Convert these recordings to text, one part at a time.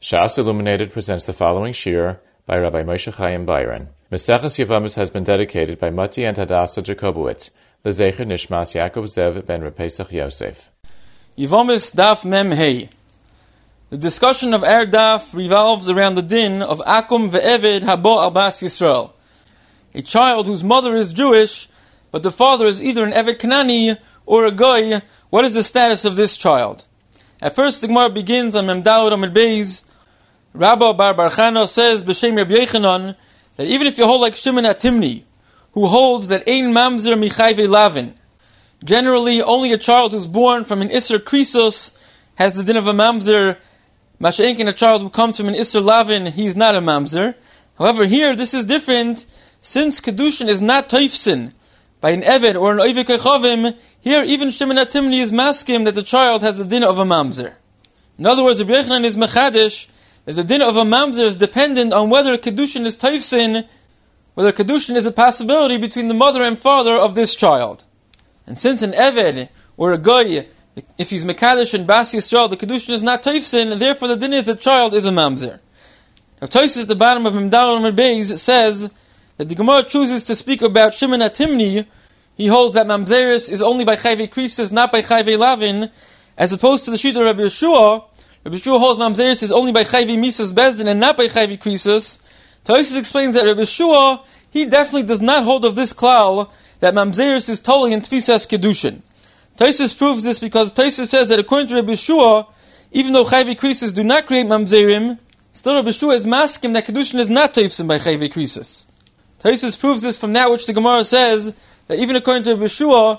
Shas Illuminated presents the following shir by Rabbi Moshe Chaim Byron. Maseches Yevamos has been dedicated by Mati and Hadassah Jacobowitz, Lezecher Nishmas Yaakov Zev ben Repesach Yosef. Yevamos Daf Mem Hey. The discussion of our Daf revolves around the din of Akum ve'Eved habo al Bas Yisrael, a child whose mother is Jewish, but the father is either an Eved Kanani or a Goy. What is the status of this child? At first, the Gemara begins on Mem Daled Amud Beis. Rabba Bar Chana says, B'Shem Rabbi Yochanan, that even if you hold like Shimon HaTimni, who holds that Ein Mamzer Michayve Lavin, generally only a child who's born from an Isser Krisos has the din of a Mamzer. Masha'enkin, a child who comes from an Isser Lavin, he's not a Mamzer. However, here this is different, since Kedushin is not Toifsin by an Eved or an Oivei Kechavim. Here even Shimon HaTimni is maskim that the child has the din of a Mamzer. In other words, Rabbi Yochanan is Mechadish that the din of a Mamzer is dependent on whether Kedushin is Toifsin, whether Kedushin is a possibility between the mother and father of this child. And since an Eved or a Goy, if he's Mekadesh and Bas Yisrael, the Kedushin is not Toifsin, and therefore the din is the child is a Mamzer. Now Tosis at the bottom of Memdal Amud Beis says that the Gemara chooses to speak about Shimon HaTimni. He holds that Mamzeris is only by Chayvei Krisis, not by Chayvei Lavin, as opposed to the Shita of Rabbi Yeshua. Rabbi Yeshua holds Mamzeris is only by Chayvei Misas Bezdin and not by Chayvei Krisis. Tosis explains that Rabbi Yeshua, he definitely does not hold of this klal, that Mamzeris is totally in Tfisas Kedushin. Tosis proves this because Tosis says that according to Rabbi Yeshua, even though Chayvei Krisis do not create Mamzerim, still Rabbi Yeshua is maskim that Kedushin is not Toifsim by Chayvei Krisis. Tosis proves this from that which the Gemara says, that even according to Rabbi Yeshua,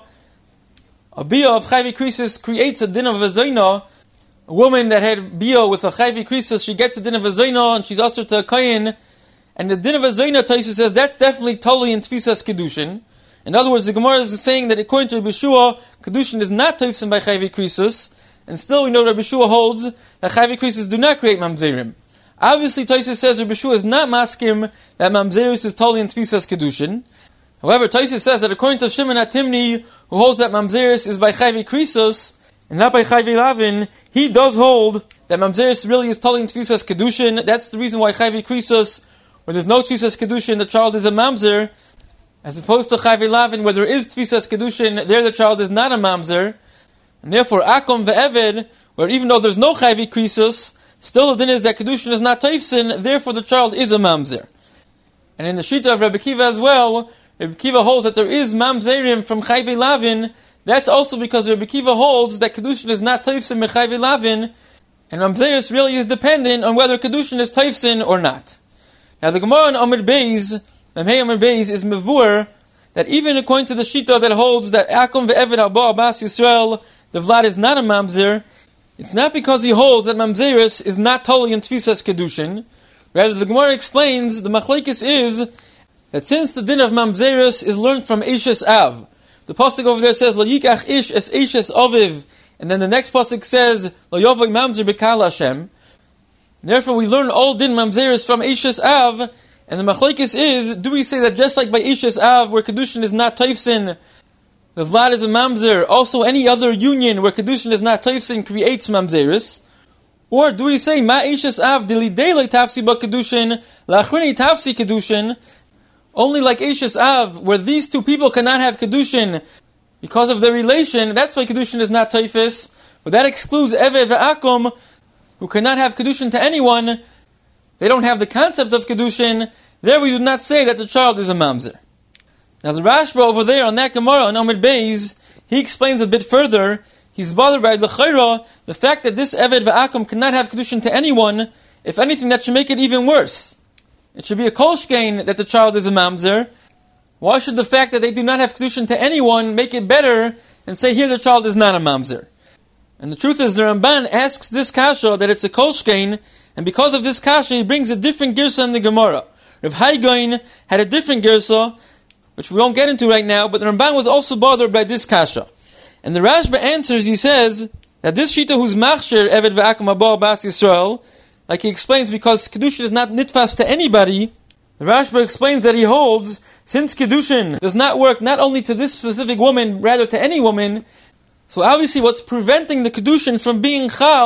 a biyah of Chayvei Krisis creates a din of a zoina. A woman that had biyah with a Chayvei Krisis, she gets a din of a zoina, and she's also to a kayin. And the din of a zoina, Tosis says, that's definitely totally in Tfisas Kedushin. In other words, the Gemara is saying that according to Rabbi Yeshua, Kedushin is not Toifsim by Chayvei Krisis, and still we know Rabbi Yeshua holds that Chayvei Krisis do not create Mamzerim. Obviously, Tosis says Rabbi Yeshua is not maskim that Mamzeris is totally in Tfisas Kedushin. However, Tosis says that according to Shimon HaTimni, who holds that Mamzeris is by Chayvei Krisos and not by Chayvei Lavin, he does hold that Mamzeris really is totally in Tfisas Kedushin. That's the reason why Chayvei Krisos, where there's no Tfisas Kedushin, the child is a Mamzer, as opposed to Chayvei Lavin, where there is Tfisas Kedushin, there the child is not a Mamzer. And therefore, Akum ve'Eved, where even though there's no Chayvei Krisos, still the din is that Kedushin is not Toifsin, therefore the child is a Mamzer. And in the Shita of Rabbi Kiva as well, Rabbi Kiva holds that there is Mamzerim from Chayvei Lavin. That's also because Rabbi Kiva holds that Kedushin is not Toifsin by Chayvei Lavin, and Mamzeris really is dependent on whether Kedushin is Toifsin or not. Now the Gemara in Amud Beis, Memhei Amud Beis, is mevur that even according to the Shita that holds that Akum ve'Eved haba Bas Yisrael, the Vlad is not a Mamzer, it's not because he holds that Mamzeris is not totally in Tfisas Kedushin. Rather, the Gemara explains the machlekes is that since the din of Mamzeris is learned from Eishes Av, the pasuk over there says, Lo yikach ish es Eishes Aviv, and then the next pasuk says, Lo yovay Mamzer b'kal Hashem. Therefore, we learn all din Mamzeris from Eishes Av, and the machlekes is, do we say that just like by Eishes Av, where Kedushin is not Toifsin, the Vlad is a Mamzer, also any other union where Kedushin is not Toifsin creates Mamzeris? Or do we say, Ma Eishes Av dilidei le tafsi ba Kedushin, la'achrini tafsi Kedushin, only like Eishes Av, where these two people cannot have Kedushin because of their relation, that's why Kedushin is not Toifis, but that excludes Eved ve'Akum, who cannot have Kedushin to anyone. They don't have the concept of Kedushin, there we do not say that the child is a Mamzer. Now the Rashba over there on that Gemara on Amud Beis, he explains a bit further. He's bothered by the Chayra, the fact that this Eved ve'Akum cannot have Kedushin to anyone. If anything, that should make it even worse. It should be a kolshkein that the child is a Mamzer. Why should the fact that they do not have Kedushin to anyone make it better and say here the child is not a Mamzer? And the truth is the Ramban asks this kasha that it's a kolshkein, and because of this kasha he brings a different girsa in the Gemara. Rav Haigain had a different girsa, which we won't get into right now, but the Ramban was also bothered by this kasha. And the Rashba answers, he says, that this Shita who's machshir Eved ve'Akum haba Bas Yisrael, like he explains, because Kedushin is not nitfas to anybody, the Rashba explains that he holds, since Kedushin does not work not only to this specific woman, rather to any woman, so obviously what's preventing the Kedushin from being Chal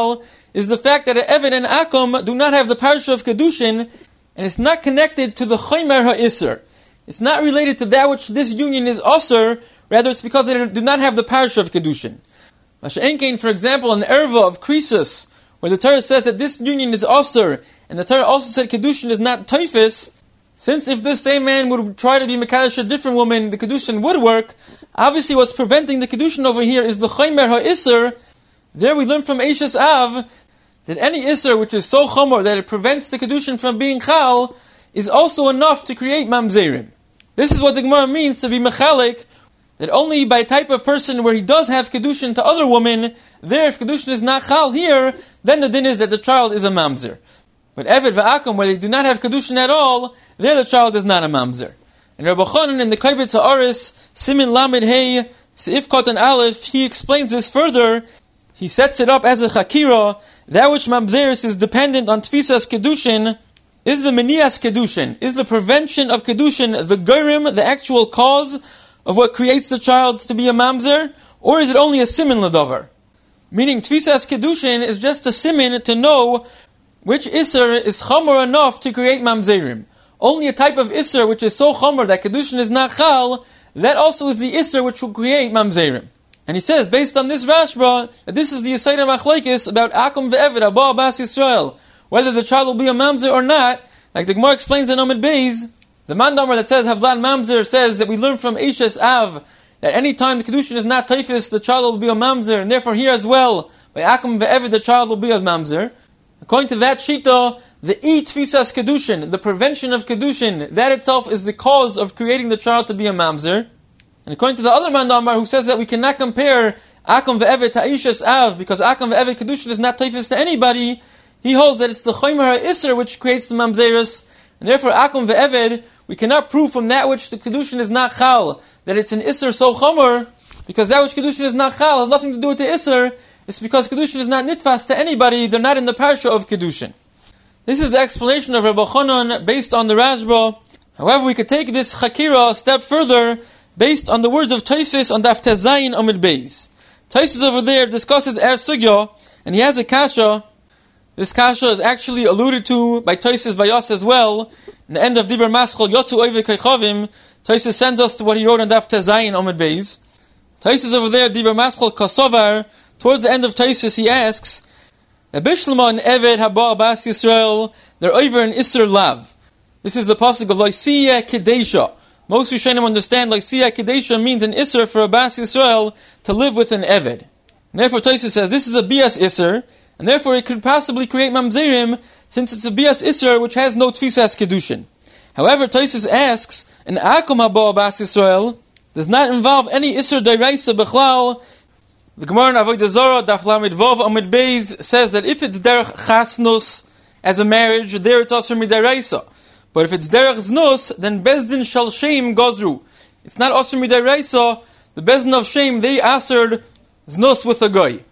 is the fact that Eved and Akum do not have the parsha of Kedushin, and it's not connected to the Chomer HaIsser. It's not related to that which this union is Osir, rather it's because they do not have the parsha of Kedushin. Masha'enkein, for example, an erva of Krisus, where the Torah says that this union is Osir, and the Torah also said Kedushin is not Taifis, since if this same man would try to be Mekadosh a different woman, the Kedushin would work. Obviously what's preventing the Kedushin over here is the Chomer HaIsser. There we learn from Eishes Av that any Isser which is so chomer that it prevents the Kedushin from being Chal is also enough to create Mamzerim. This is what the Gemara means to be Mechalik, that only by type of person where he does have Kedushin to other women, there if Kedushin is not Chal here, then the din is that the child is a Mamzer. But Eved v'Akum, where they do not have Kedushin at all, there the child is not a Mamzer. And Rabbi Chanan in the Kaibet Ha'aris, Simin Lamed Hey, Seif Kotan Aleph, he explains this further. He sets it up as a Chakira. That which Mamzeris is dependent on Tfisas Kedushin is the Menias Kedushin, is the prevention of Kedushin, the Gorim, the actual cause of what creates the child to be a Mamzer, or is it only a Simin L'davar? Meaning Tfisas Kedushin is just a Simin to know which Isser is Chomer enough to create Mamzerim. Only a type of Isser which is so Chomer that Kedushin is not Chal, that also is the Isser which will create Mamzerim. And he says, based on this Rashba, that this is the Yisayda Machlaikis about Akum ve'Eved, Abba Abbas Yisrael, whether the child will be a Mamzer or not. Like the Gemara explains in Omid Beis, the Mandamar that says Havlan Mamzer says that we learn from Eishes Av that any time the Kedushin is not Taifis, the child will be a Mamzer, and therefore here as well, by Akum ve'Eved, the child will be a Mamzer. According to that Shita, the Tfisas Kedushin, the prevention of Kedushin, that itself is the cause of creating the child to be a Mamzer. And according to the other Mandamar who says that we cannot compare Akum ve'Eved to Eishes Av, because Akum ve'Eved Kedushin is not Taifis to anybody, he holds that it's the Chomer HaIsser which creates the Mamzeris, and therefore Akum ve'Eved, we cannot prove from that which the Kedushin is not Chal, that it's an Isser so Chomer, because that which Kedushin is not Chal has nothing to do with the Isser. It's because Kedushin is not nitfas to anybody, they're not in the parsha of Kedushin. This is the explanation of Rabbi Chanan based on the Rashba. However, we could take this Chakira a step further, based on the words of Taisus on Daf Tezayin Amid Beis. Taisus over there discusses Er Sugya, and he has a kasha. This kasha is actually alluded to by Taisus Bayas as well. In the end of Dibur Maschal Yotzu Oive Kechavim, Taisus sends us to what he wrote on Daf Tezayin Amid Beis. Taisus over there, Dibur Maschal Kasovar, towards the end of Taisus, he asks, Abishlama and Eved Haba Abbas Yisrael, they're over in Isser Lav. This is the pasuk of Lysia Kedesha. Most Rishonim understand Lysia Kedesha means an Isser for Abbas Yisrael to live with an Eved. And therefore Taisus says this is a Bias Isser, and therefore it could possibly create Mamzerim, since it's a Bias Isser which has no Tfisas Kedushin. However, Taisus asks, an Akum Haba Abbas Yisrael does not involve any Isser Dairaisa Bechlal. The Gemara in Avodah Zarah, Daf Lamed Vav Amid Beis, says that if it's derech chasnus as a marriage, there it's also midaraisa. But if it's derech znus, then bezdin shall shame gozru. It's not also midaraisa. The bezdin of shame they answered znus with a guy.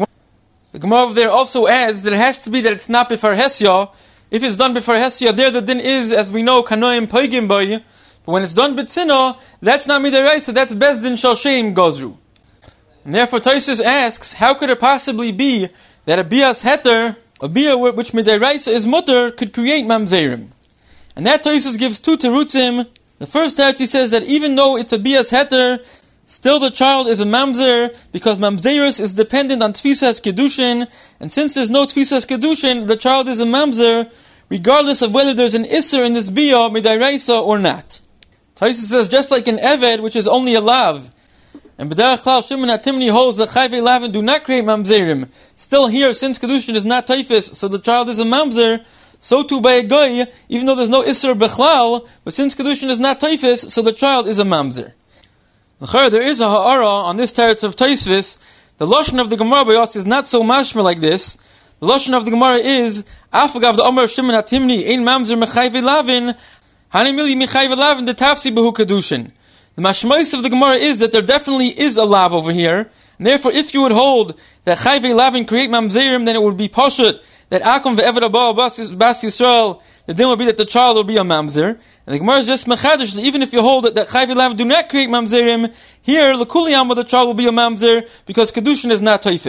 The Gemara over there also adds that it has to be that it's not before hesya. If it's done before hesya, there the din is, as we know, kanoim paigim bay. But when it's done b'tzina, that's not midaraisa. That's bezdin shall shame gozru. And therefore Taisus asks, how could it possibly be that a bias heter, a bia which midaraisa is mutter, could create mamzerim? And that Taisus gives two terutzim. The first teretz, he says that even though it's a bias heter, still the child is a mamzer, because mamzerus is dependent on tfisas kedushin, and since there's no tfisas kedushin, the child is a mamzer, regardless of whether there's an isser in this bia midaraisa or not. Taisus says just like an eved, which is only a lav, and B'derech Klal Shimon HaTimni holds that Chayvei Lavin do not create mamzerim. Still here, since Kedushin is not taifis, so the child is a mamzer, so too by a goy, even though there's no Isser Bechlal, but since Kedushin is not taifis, so the child is a mamzer. There is a ha'ara on this teretz of Taisvis. The Lashon of the Gemara Bayos is not so mashma like this. The Lashon of the Gemara is, Afagav the Omer Shimon HaTimni, Ein Mamzer Mechayvei Lavin, Hanimili Mechayvei Lavin, the Tafsi Behu Kedushin. The mashmais of the Gemara is that there definitely is a lav over here, and therefore if you would hold that Chayvei Lavin create mamzerim, then it would be pashut that Akum ve'Eved Abba Bas Yisrael, the din would be that the child will be a mamzer. And the Gemara is just mechadish that even if you hold that Chayvei Lavin do not create mamzerim, here l'kuliyam the child will be a mamzer because kedushin is not taifis.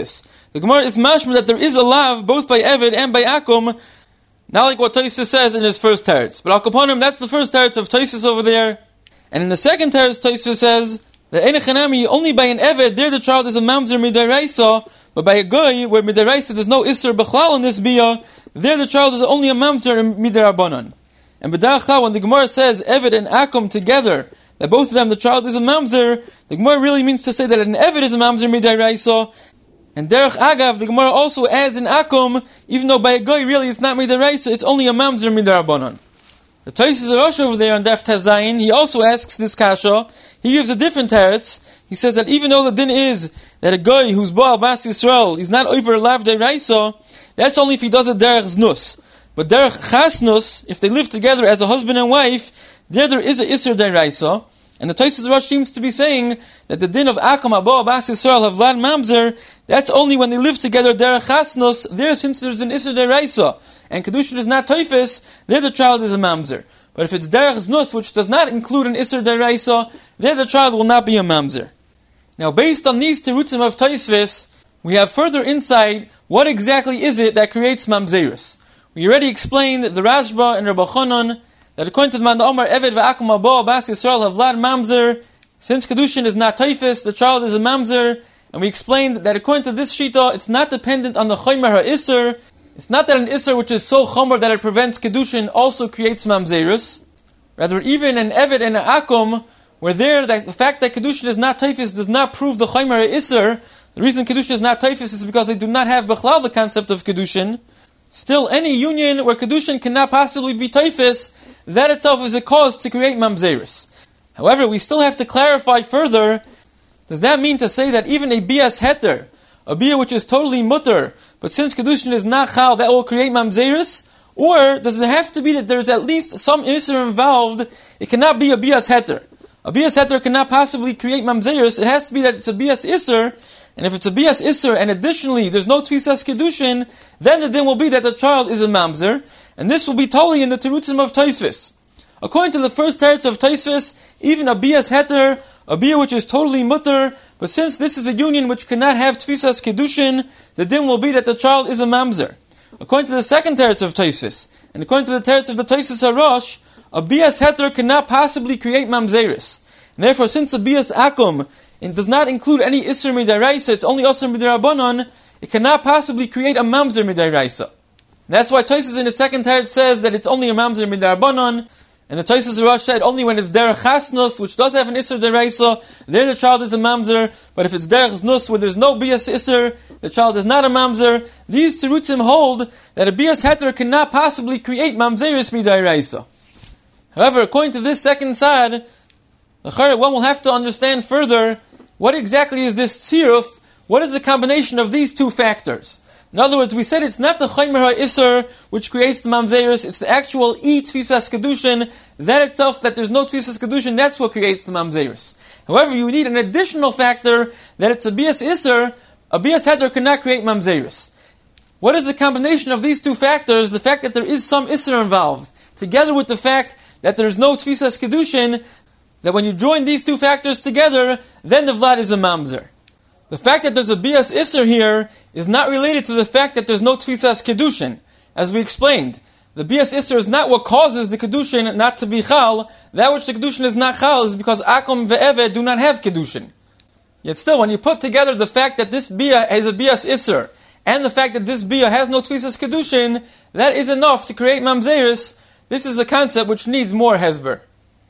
The Gemara is mashma that there is a lav both by Eved and by Akum, not like what Tosfos says in his first teretz. But Al Kaponim, that's the first teretz of Tosfos over there. And in the second teretz, Tosfos says that Einechanami, only by an Eved, there the child is a mamzer midaraisa, but by a goy, where midaraisa there's no isser b'chlal in this biyah, there the child is only a mamzer midarabanan. And b'daracha, when the Gemara says Eved and Akum together, that both of them the child is a mamzer, the Gemara really means to say that an Eved is a mamzer midaraisa. And derech agav, the Gemara also adds in Akum, even though by a goy really it's not midaraisa, it's only a mamzer midarabanan. The Tosfos Rosh over there on Daf Tazayin, he also asks this kasha. He gives a different teretz. He says that even though the din is that a guy who's Baal Bas Yisrael, he's not over a lav deraisa, that's only if he does it derech znus. But derech chasnus, if they live together as a husband and wife, there is a isser deraisa. And the Tosfos Rosh seems to be saying that the din of Akum Baal Bas Yisrael Havlad Mamzer, that's only when they live together derech chasnus. There, since there's an isser deraisa, and Kedushin is not Toifis, there the child is a mamzer. But if it's derech znus, which does not include an isser deraisa, there the child will not be a mamzer. Now, based on these terutzim of Tosfos, we have further insight. What exactly is it that creates mamzerus? We already explained the Rashba and Rabbi Chanan that according to the Man Omar Eved v'Akum Abo Bas Yisrael Havlad Mamzer, since Kedushin is not Toifis, the child is a mamzer. And we explained that according to this shita, it's not dependent on the chomer ha'isser. It's not that an isser which is so chomer that it prevents Kedushin also creates mamzerus. Rather, even an Eved and an Akum, where there, the fact that Kedushin is not Taifis does not prove the chomer ha'isser. The reason Kedushin is not Taifis is because they do not have Bechlal the concept of Kedushin. Still, any union where Kedushin cannot possibly be Taifis, that itself is a cause to create mamzerus. However, we still have to clarify further. Does that mean to say that even a bias heter, a bia which is totally mutter, but since Kedushin is not chal, that will create mamzerus? Or does it have to be that there's at least some isser involved? It cannot be a bias heter. A bias heter cannot possibly create mamzerus. It has to be that it's a bias isser, and if it's a bias isser, and additionally there's no tvisas Kedushin, then the din will be that the child is a mamzer, and this will be totally in the terutzim of Tosfos. According to the first teretz of Tosfos, even a bias heter, a bia which is totally mutter, but since this is a union which cannot have tvisas Kedushin, the din will be that the child is a mamzer. According to the second teretz of Tosfos, and according to the teretz of the Tosfos HaRosh, a bias heter cannot possibly create mamzeris. And therefore, since a bias akum it does not include any isser midaraisa, it's only isser midarabanan, it cannot possibly create a mamzer midaraisa. That's why Tosfos in the second teretz says that it's only a mamzer midarabanan, and the Tosfos HaRosh said only when it's derech chasnus, which does have an isser deraisa, there the child is a mamzer. But if it's derech znus, where there's no bias isser, the child is not a mamzer. These terutzim hold that a bias heter cannot possibly create mamzeris midaraisa. However, according to this second side, one will have to understand further what exactly is this tziruf. What is the combination of these two factors? In other words, we said it's not the chomer ha'isser which creates the mamzerus, it's the actual tvisas kedushin, that itself, that there's no tvisas kedushin, that's what creates the mamzerus. However, you need an additional factor, that it's a bias isser, a bias heter cannot create mamzerus. What is the combination of these two factors? The fact that there is some isser involved, together with the fact that there's no tvisas kedushin, that when you join these two factors together, then the vlad is a mamzer. The fact that there's a bias isser here is not related to the fact that there's no tvisas kedushin. As we explained, the bias isser is not what causes the kedushin not to be chal. That which the kedushin is not chal is because akum ve'eved do not have kedushin. Yet still, when you put together the fact that this bia is a bias isser, and the fact that this bia has no tvisas kedushin, that is enough to create mamzeris. This is a concept which needs more hesber.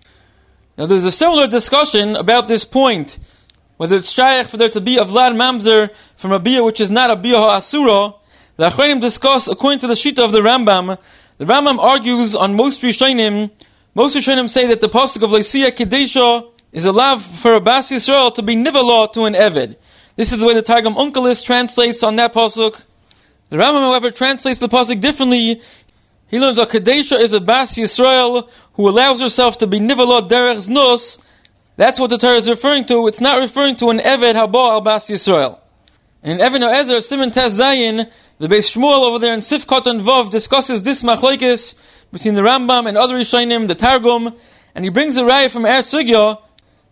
Now there's a similar discussion about this point, whether it's shaykh for there to be a vlad mamzer from a bia which is not a bia ha'asura. The Achronim discuss, according to the shita of the Rambam argues on most Rishonim. Most Rishonim say that the pasuk of Leisiya Kedesha is a lav for a Bas Yisrael to be nivala to an Eved. This is the way the Targum Onkelos translates on that pasuk. The Rambam, however, translates the pasuk differently. He learns that Kedesha is a Bas Yisrael who allows herself to be nivala derech znus. That's what the Torah is referring to. It's not referring to an Eved haba al Bas Yisrael. And in Even Oezer, Siman Tez Zayin, the Beis Shmuel over there in Sif Koton Vav discusses this machlokes between the Rambam and other Rishonim, the Targum, and he brings a raya from Er Sugya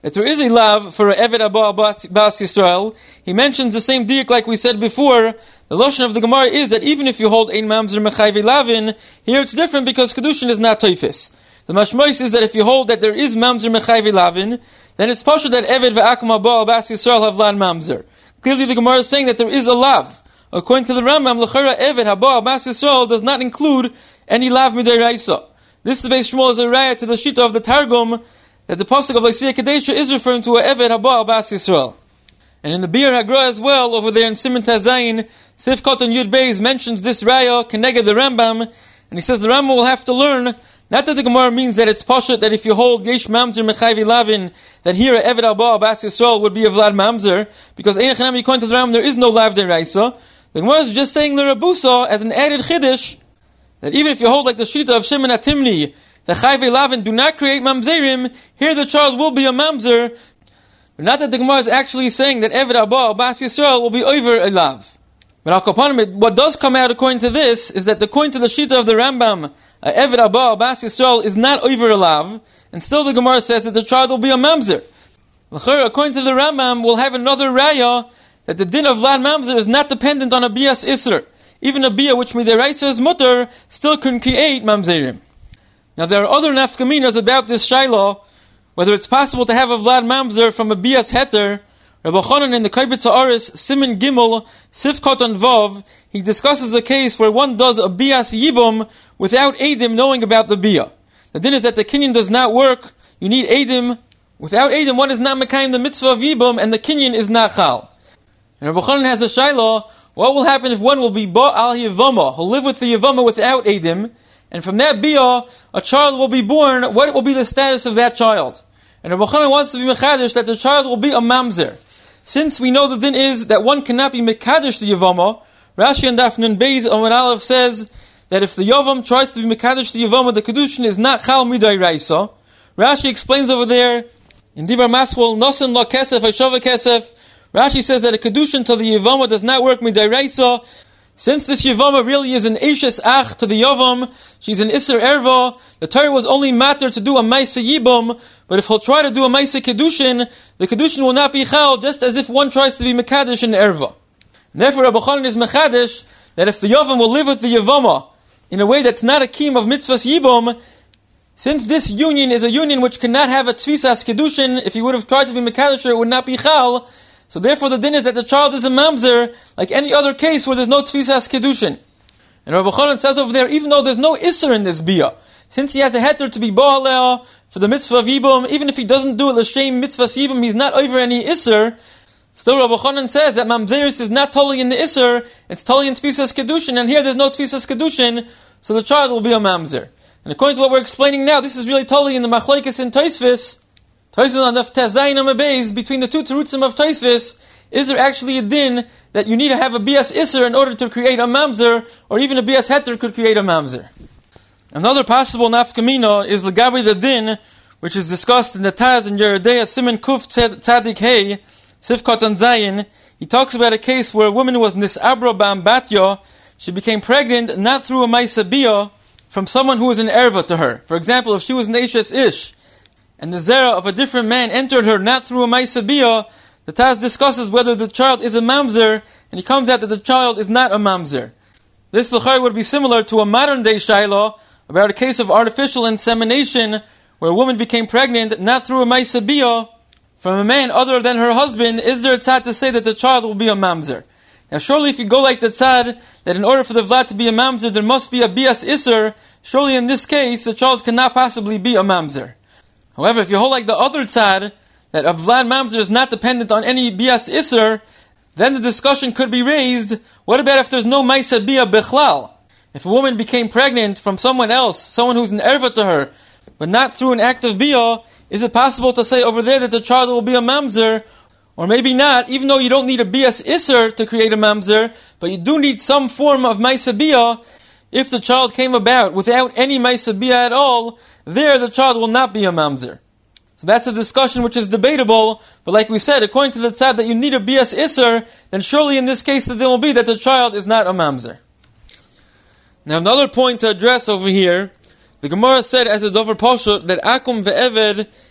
that there is a lav for a Eved Haba Bas Yisrael. He mentions the same diuk like we said before. The lashon of the Gemara is that even if you hold ein mamzer mechayve lavin, here it's different because kedushin is not toifis. The mashmois is that if you hold that there is mamzer mechayve lavin, then it's pashut that Eved ve'akum haba Bas Yisrael have lan mamzer. Clearly the Gemara is saying that there is a lav. According to the Rambam, l'chara Eved haba Bas Yisrael does not include any lav midiraisa. This the Beis Shmuel is a raya to the shita of the Targum that the pasuk of Lysia Kadesha is referring to a Eved haba Bas Yisrael. And in the Bir Hagra as well, over there in Siman Tazayin, Sif Koton Yud Beis mentions this raya, Keneged the Rambam, and he says the Rambam will have to learn, not that the Gemara means that it's pashut, that if you hold Yesh Mamzer Mechayvi Lavin, that here a Eved haba Bas Yisrael would be a Vlad Mamzer, because Ein Chanami, according to the Rambam, there is no Lav Deraisa. The Gemara is just saying the Rabusa as an added Chiddush, that even if you hold like the Shita of Shimon Atimni, the Chayve Lavin do not create Mamzerim, here the child will be a Mamzer, but not that the Gemara is actually saying that Eved haba Bas Yisrael will be over a Lav. But Al Kapanim, what does come out according to this is that according to the Shita of the Rambam, Eved haba Bas Yisrael is not over a Lav, and still the Gemara says that the child will be a Mamzer. According to the Rambam, we'll have another raya that the din of Vlad Mamzer is not dependent on a Bias Isser. Even a Bia which midiraisa is mutter still can create Mamzerim. Now there are other nafkaminas about this Shiloh, whether it's possible to have a Vlad Mamzer from a Bias Heter. Rabbi Chanan in the Kaibitz Ha'aris, Siman Gimel, Sif Koton Vav, he discusses a case where one does a Bias Yibum without Eidim knowing about the Bia. The din is that the kinyan does not work, you need Eidim. Without Eidim, one is not Mekayim the mitzvah of Yibum, and the kinyan is not Chal. And Rabbi Chanan has a Shiloh, what will happen if one will be Ba'al Yivama, who'll live with the Yivama without Eidim, and from that Bia, a child will be born, what will be the status of that child? And Rabbi Chanan wants to be Mechadish that the child will be a Mamzer. Since we know the din is that one cannot be Mekadish the Yivama, Rashi and Daf Nun Beis Omer Aleph says that if the Yavam tries to be Mekadish the Yivama, the Kedushin is not Chal Midai Raisa. Rashi explains over there, in Dibar Maschol, Nosen La Kesef, Hashava Kesef, Rashi says that a Kedushin to the Yivama does not work Midai Raisa. Since this Yivama really is an Eishes Ach to the Yavam, she's an Isser Erva, the Torah was only matter to do a Maisa Yibum, but if he'll try to do a Maisa Kedushin, the Kedushin will not be Chal, just as if one tries to be Mekadesh in Erva. And therefore Rabbi Chanan is Mekadesh, that if the Yavam will live with the Yivama in a way that's not a Kim of Mitzvahs Yibum, since this union is a union which cannot have a Tfisas Kedushin, if he would have tried to be Mekadesh, it would not be Chal, so therefore the din is that the child is a mamzer, like any other case where there's no tfisas kedushin. And Rabbi Chanan says over there, even though there's no isser in this bia, since he has a heter to be ba'aleh for the mitzvah of yibum, even if he doesn't do it l'shem mitzvah yibum, he's not over any isser. Still Rabbi Chanan says that mamzeris is not totally in the isser, it's totally in tfisas kedushin, and here there's no tfisas kedushin, so the child will be a mamzer. And according to what we're explaining now, this is really totally in the machlokes in Tosfos. Tosfos on the Tazayin Amabeis, between the two terutzim of Tosfos, is there actually a din that you need to have a bias isser in order to create a mamzer, or even a bias heter could create a mamzer? Another possible nafkamina is legabi the din, which is discussed in the Taz and Yeridea Siman Kuf Tzadik Hey, Sifkot and Zayin. He talks about a case where a woman was nisabra ba'ambatya, she became pregnant not through a maisa bia, from someone who was an erva to her. For example, if she was an Eishes Ish, and the zera of a different man entered her not through a maisa bia, the Taz discusses whether the child is a mamzer, and he comes out that the child is not a mamzer. This l'chayr would be similar to a modern day shayla about a case of artificial insemination, where a woman became pregnant not through a maisa bia from a man other than her husband. Is there a tzad to say that the child will be a mamzer? Now surely if you go like the tzad, that in order for the vlad to be a mamzer, there must be a bias isser, surely in this case, the child cannot possibly be a mamzer. However, if you hold like the other tzad, that a vlad mamzer is not dependent on any bias isser, then the discussion could be raised, what about if there's no maisa bia bechlal? If a woman became pregnant from someone else, someone who's an erva to her, but not through an act of bia, is it possible to say over there that the child will be a mamzer? Or maybe not, even though you don't need a bias isser to create a mamzer, but you do need some form of maisa bia. If the child came about without any maisa bia at all, there the child will not be a mamzer. So that's a discussion which is debatable, but like we said, according to the tzad that you need a bias isser, then surely in this case the din will be that the child is not a mamzer. Now another point to address over here, the Gemara said as a dover pashut that akum ve'eved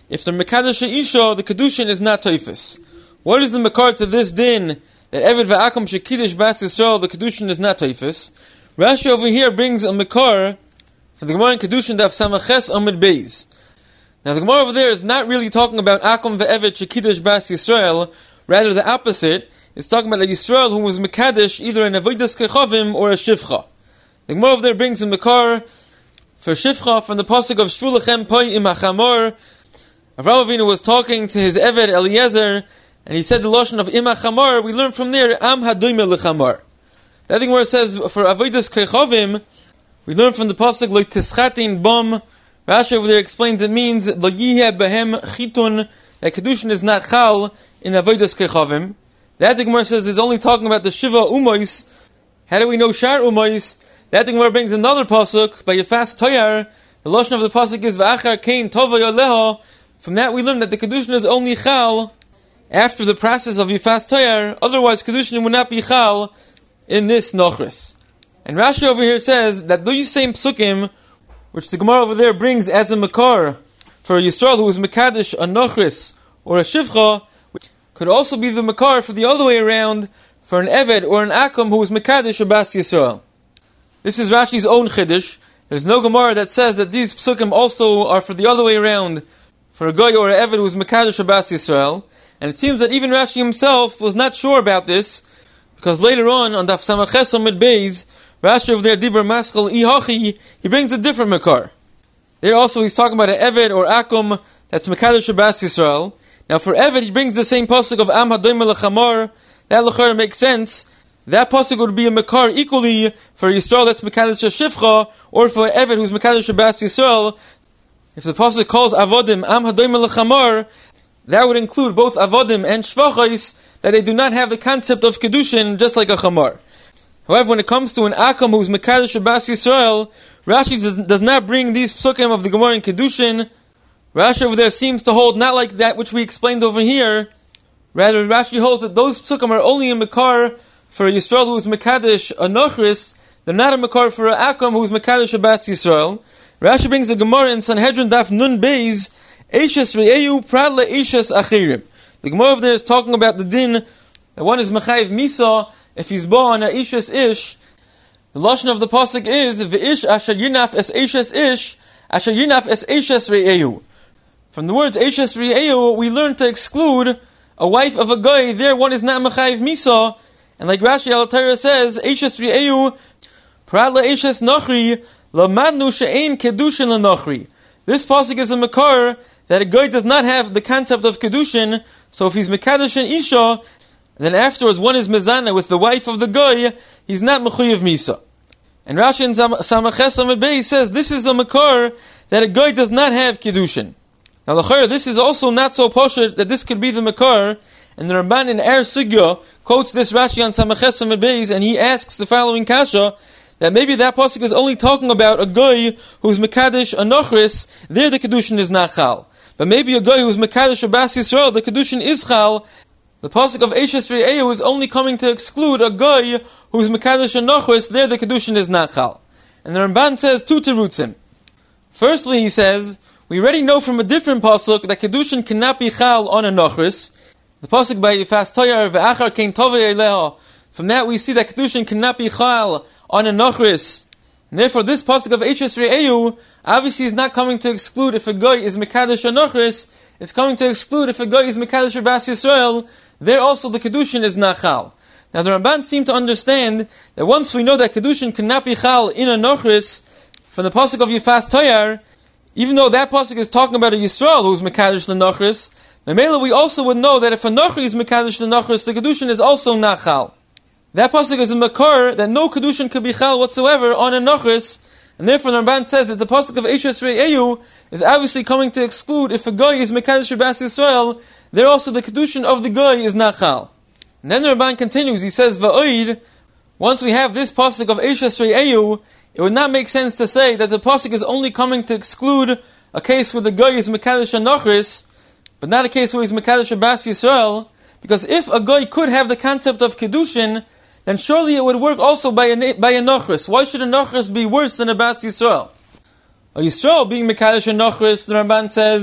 if they're Mekadesh Isha, the Kedushin is not Toifus. What is the Makar to this din that Eved V'Akum Shekidish Bas Yisrael, the Kedushin is not Toifus? Rashi over here brings a Makar for the Gemara in Kedushin Daf Samaches Amid Beis. Now the Gemara over there is not really talking about Akum Ve'Eved Shekidish Bas Yisrael, rather the opposite. It's talking about a Yisrael who was Mekadesh either an Avodas Kechavim or a Shivcha. The Gemara over there brings a Makar for Shivcha from the pasuk of Shvulachem Poi Im HaChamor. Avraham Avinu was talking to his Eved Eliezer, and he said the lashon of Im HaChamor. We learn from there Am Hadoime LeChamor. That thing where it says for Avodas Kechavim, we learn from the pasuk like Tischatin Bom. Rashi over there explains it means Lo Yiheh Behem Chitun, that Kedushin is not Chal in Avodas Kechavim. That the Gemara says is only talking about the Shiva Umois. How do we know Shar Umois? That the Gemara brings another pasuk by Yefas Toyar. The lashon of the pasuk is V'achar Kain Tova Yoleho. From that we learn that the Kedushin is only Chal after the process of Yefas Toyar. Otherwise Kedushin would not be Chal in this Nochris. And Rashi over here says that these same psukim, which the Gemara over there brings as a Makar for a Yisrael who is Mekadesh a Nochris or a Shivcha, could also be the Makar for the other way around for an Eved or an Akum who is Mekadesh a Bas Yisrael. This is Rashi's own Chiddush. There's no Gemara that says that these psukim also are for the other way around, for a Goy or an Eved who is Mekadesh a Bas Yisrael. And it seems that even Rashi himself was not sure about this, because later on Daf Samaches Amid Beis, Rashi over there, Dibur Maschal Ihachi, he brings a different Makar. There also he's talking about an Eved or Akum that's Mekadesh a Bas Yisrael. Now for Eved, he brings the same pasuk of Am Hadoime LeChamor. That L'chara makes sense. That pasuk would be a Makar equally for Yisrael that's Mekadesh a Shivcha, or for Eved who's Mekadesh a Bas Yisrael. If the pasuk calls Avodim Am Hadoime LeChamor, that would include both Avodim and Shvachais, that they do not have the concept of Kedushin just like a Chamar. However, when it comes to an Akam who's Mekadesh a Bas Yisrael, Rashi does not bring these psukim of the Gemara in Kedushin. Rashi over there seems to hold not like that which we explained over here. Rather, Rashi holds that those psukim are only a Makar for a Yisrael who is Mekadesh a Nochris. They're not a Makar for a Akam who is Mekadesh a Bas Yisrael. Rashi brings a Gemara in Sanhedrin Daf Nun Beis, Eishes Re'eu Pradle Eishes Achirim. The Gemara over there is talking about the din that one is Mechayiv Misa if he's born a Eishes Ish. The lashon of the pasuk is V'ish Asher Yinaf Es Eishes Ish Asher Yinaf Es Eishes Re'eu. From the words Eishes Re'eu, we learn to exclude a wife of a guy. There one is not Mechayiv Misa, and like Rashi Al Torah says, Eishes Re'eu Pradle Eishes Nochri Lamadnu She'ein Kedushin LaNochri. This pasuk is a Makar that a guy does not have the concept of Kedushin, so if he's Mekadesh and Isha, then afterwards one is Mezana with the wife of the guy, he's not Mechuyev Misa. And Rashi in Samaches Amid Beis says this is the Makar that a guy does not have Kedushin. Now l'chayr, this is also not so poshut that this could be the Makar, and the Ramban in Er Sugya quotes this Rashi on Samaches Amid Beis, and he asks the following kasha, that maybe that pasuk is only talking about a guy who's Mekadesh a Nochris, there the Kedushin is not Chal. But maybe a guy who's Mekadesh a Bas Yisrael, the Kedushin is Chal. The pasuk of Eishes Re'eu is only coming to exclude a guy who's Mekadesh a Nochris, there the Kedushin is not Chal. And the Ramban says two terutzim. Firstly, he says, we already know from a different pasuk that Kedushin cannot be Chal on a Nochris. The pasuk by Yefas Toyar, V'achar Kain Tova Yoleho. From that we see that Kedushin cannot be Chal on a Nochris. And therefore this pasuk of Eishes Re'eu obviously is not coming to exclude if a guy is Mekadesh a Nochris. It's coming to exclude if a guy is Mekadesh a Bas Yisrael. There also the Kedushin is not Chal. Now the Ramban seem to understand that once we know that Kedushin cannot be Chal in a Nochris, from the pasuk of Yefas Toyar, even though that pasuk is talking about a Yisrael who's Mekadesh the Nochris, Memela we also would know that if a Nochri is Mekadesh the Nochris, the Kedushin is also not Chal. That pasuk is a Makar that no Kedushin could be Chal whatsoever on a Nochris, and therefore the Ramban says that the pasuk of Eishes Re'eu is obviously coming to exclude if a guy is Mekadesh Bas Yisrael, there also the Kedushin of the guy is not Chal. And then the Ramban continues, he says, Va'oid, once we have this pasuk of Eishes Re'eu, it would not make sense to say that the pasuk is only coming to exclude a case where the guy is Mekadesh a Nochris, but not a case where he's Mekadesh Bas Yisrael, because if a guy could have the concept of Kedushin, then surely it would work also by a Nochris. Why should a Nochris be worse than a Bas Yisrael? A Yisrael being Mekadesh a Nochris, the Ramban says,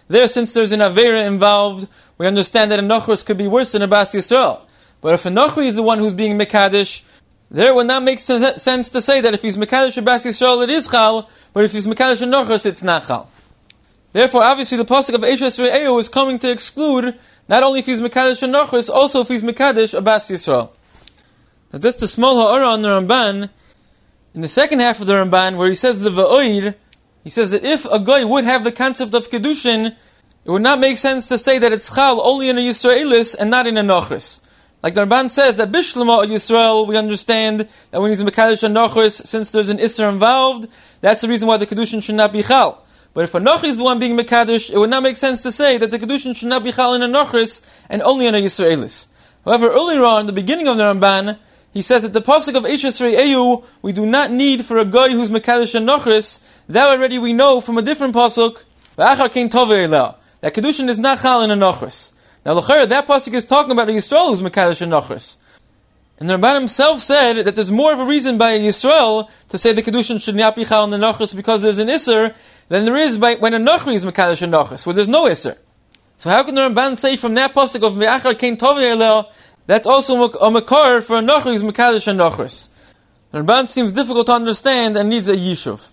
There, since there's an Avera involved, we understand that a Nachris could be worse than a Bas Yisrael. But if a Nachri is the one who's being Mekadesh, there it would not make sense to say that if he's Mekadesh a Bas Yisrael it is Chal, but if he's Mekadesh a Nachris it's not Chal. Therefore, obviously, the pasuk of Eishes Re'eu is coming to exclude not only if he's Mekadesh a Nachris, also if he's Mekadesh a Bas Yisrael. Now, that's the small ha'ara on the Ramban. In the second half of the Ramban, where he says the Va'oid, he says that if a guy would have the concept of Kedushin, it would not make sense to say that it's Chal only in a Yisraelis and not in a Nachris. Like the Ramban says that Bishlama a Yisrael, we understand that when he's Mekadesh a Nachris, since there's an Isser involved, that's the reason why the Kedushin should not be Chal. But if a Nachris is the one being Mekadesh, it would not make sense to say that the Kedushin should not be Chal in a Nachris and only in a Yisraelis. However, earlier on, the beginning of the Ramban, he says that the pasuk of Eishes Re'eu, we do not need for a guy who's Mekadesh and Nachris. That already we know from a different pasuk, V'achar kein tovei eleh, that Kedushin is not Chal in a Nachris. Now, l'chayr, that pasuk is talking about a Yisrael who's Mekadesh and Nachris. And the Ramban himself said that there's more of a reason by a Yisrael to say the Kedushin should not be Chal in the Nachris because there's an Isser than there is when a Nachri is Mekadesh and Nachris, where there's no Isser. So how can the Ramban say from that pasuk of V'achar kein tovei eleh, that's also a makar for a Nachri who's Mekadesh and Nachris? The Ramban seems difficult to understand and needs a Yishuv.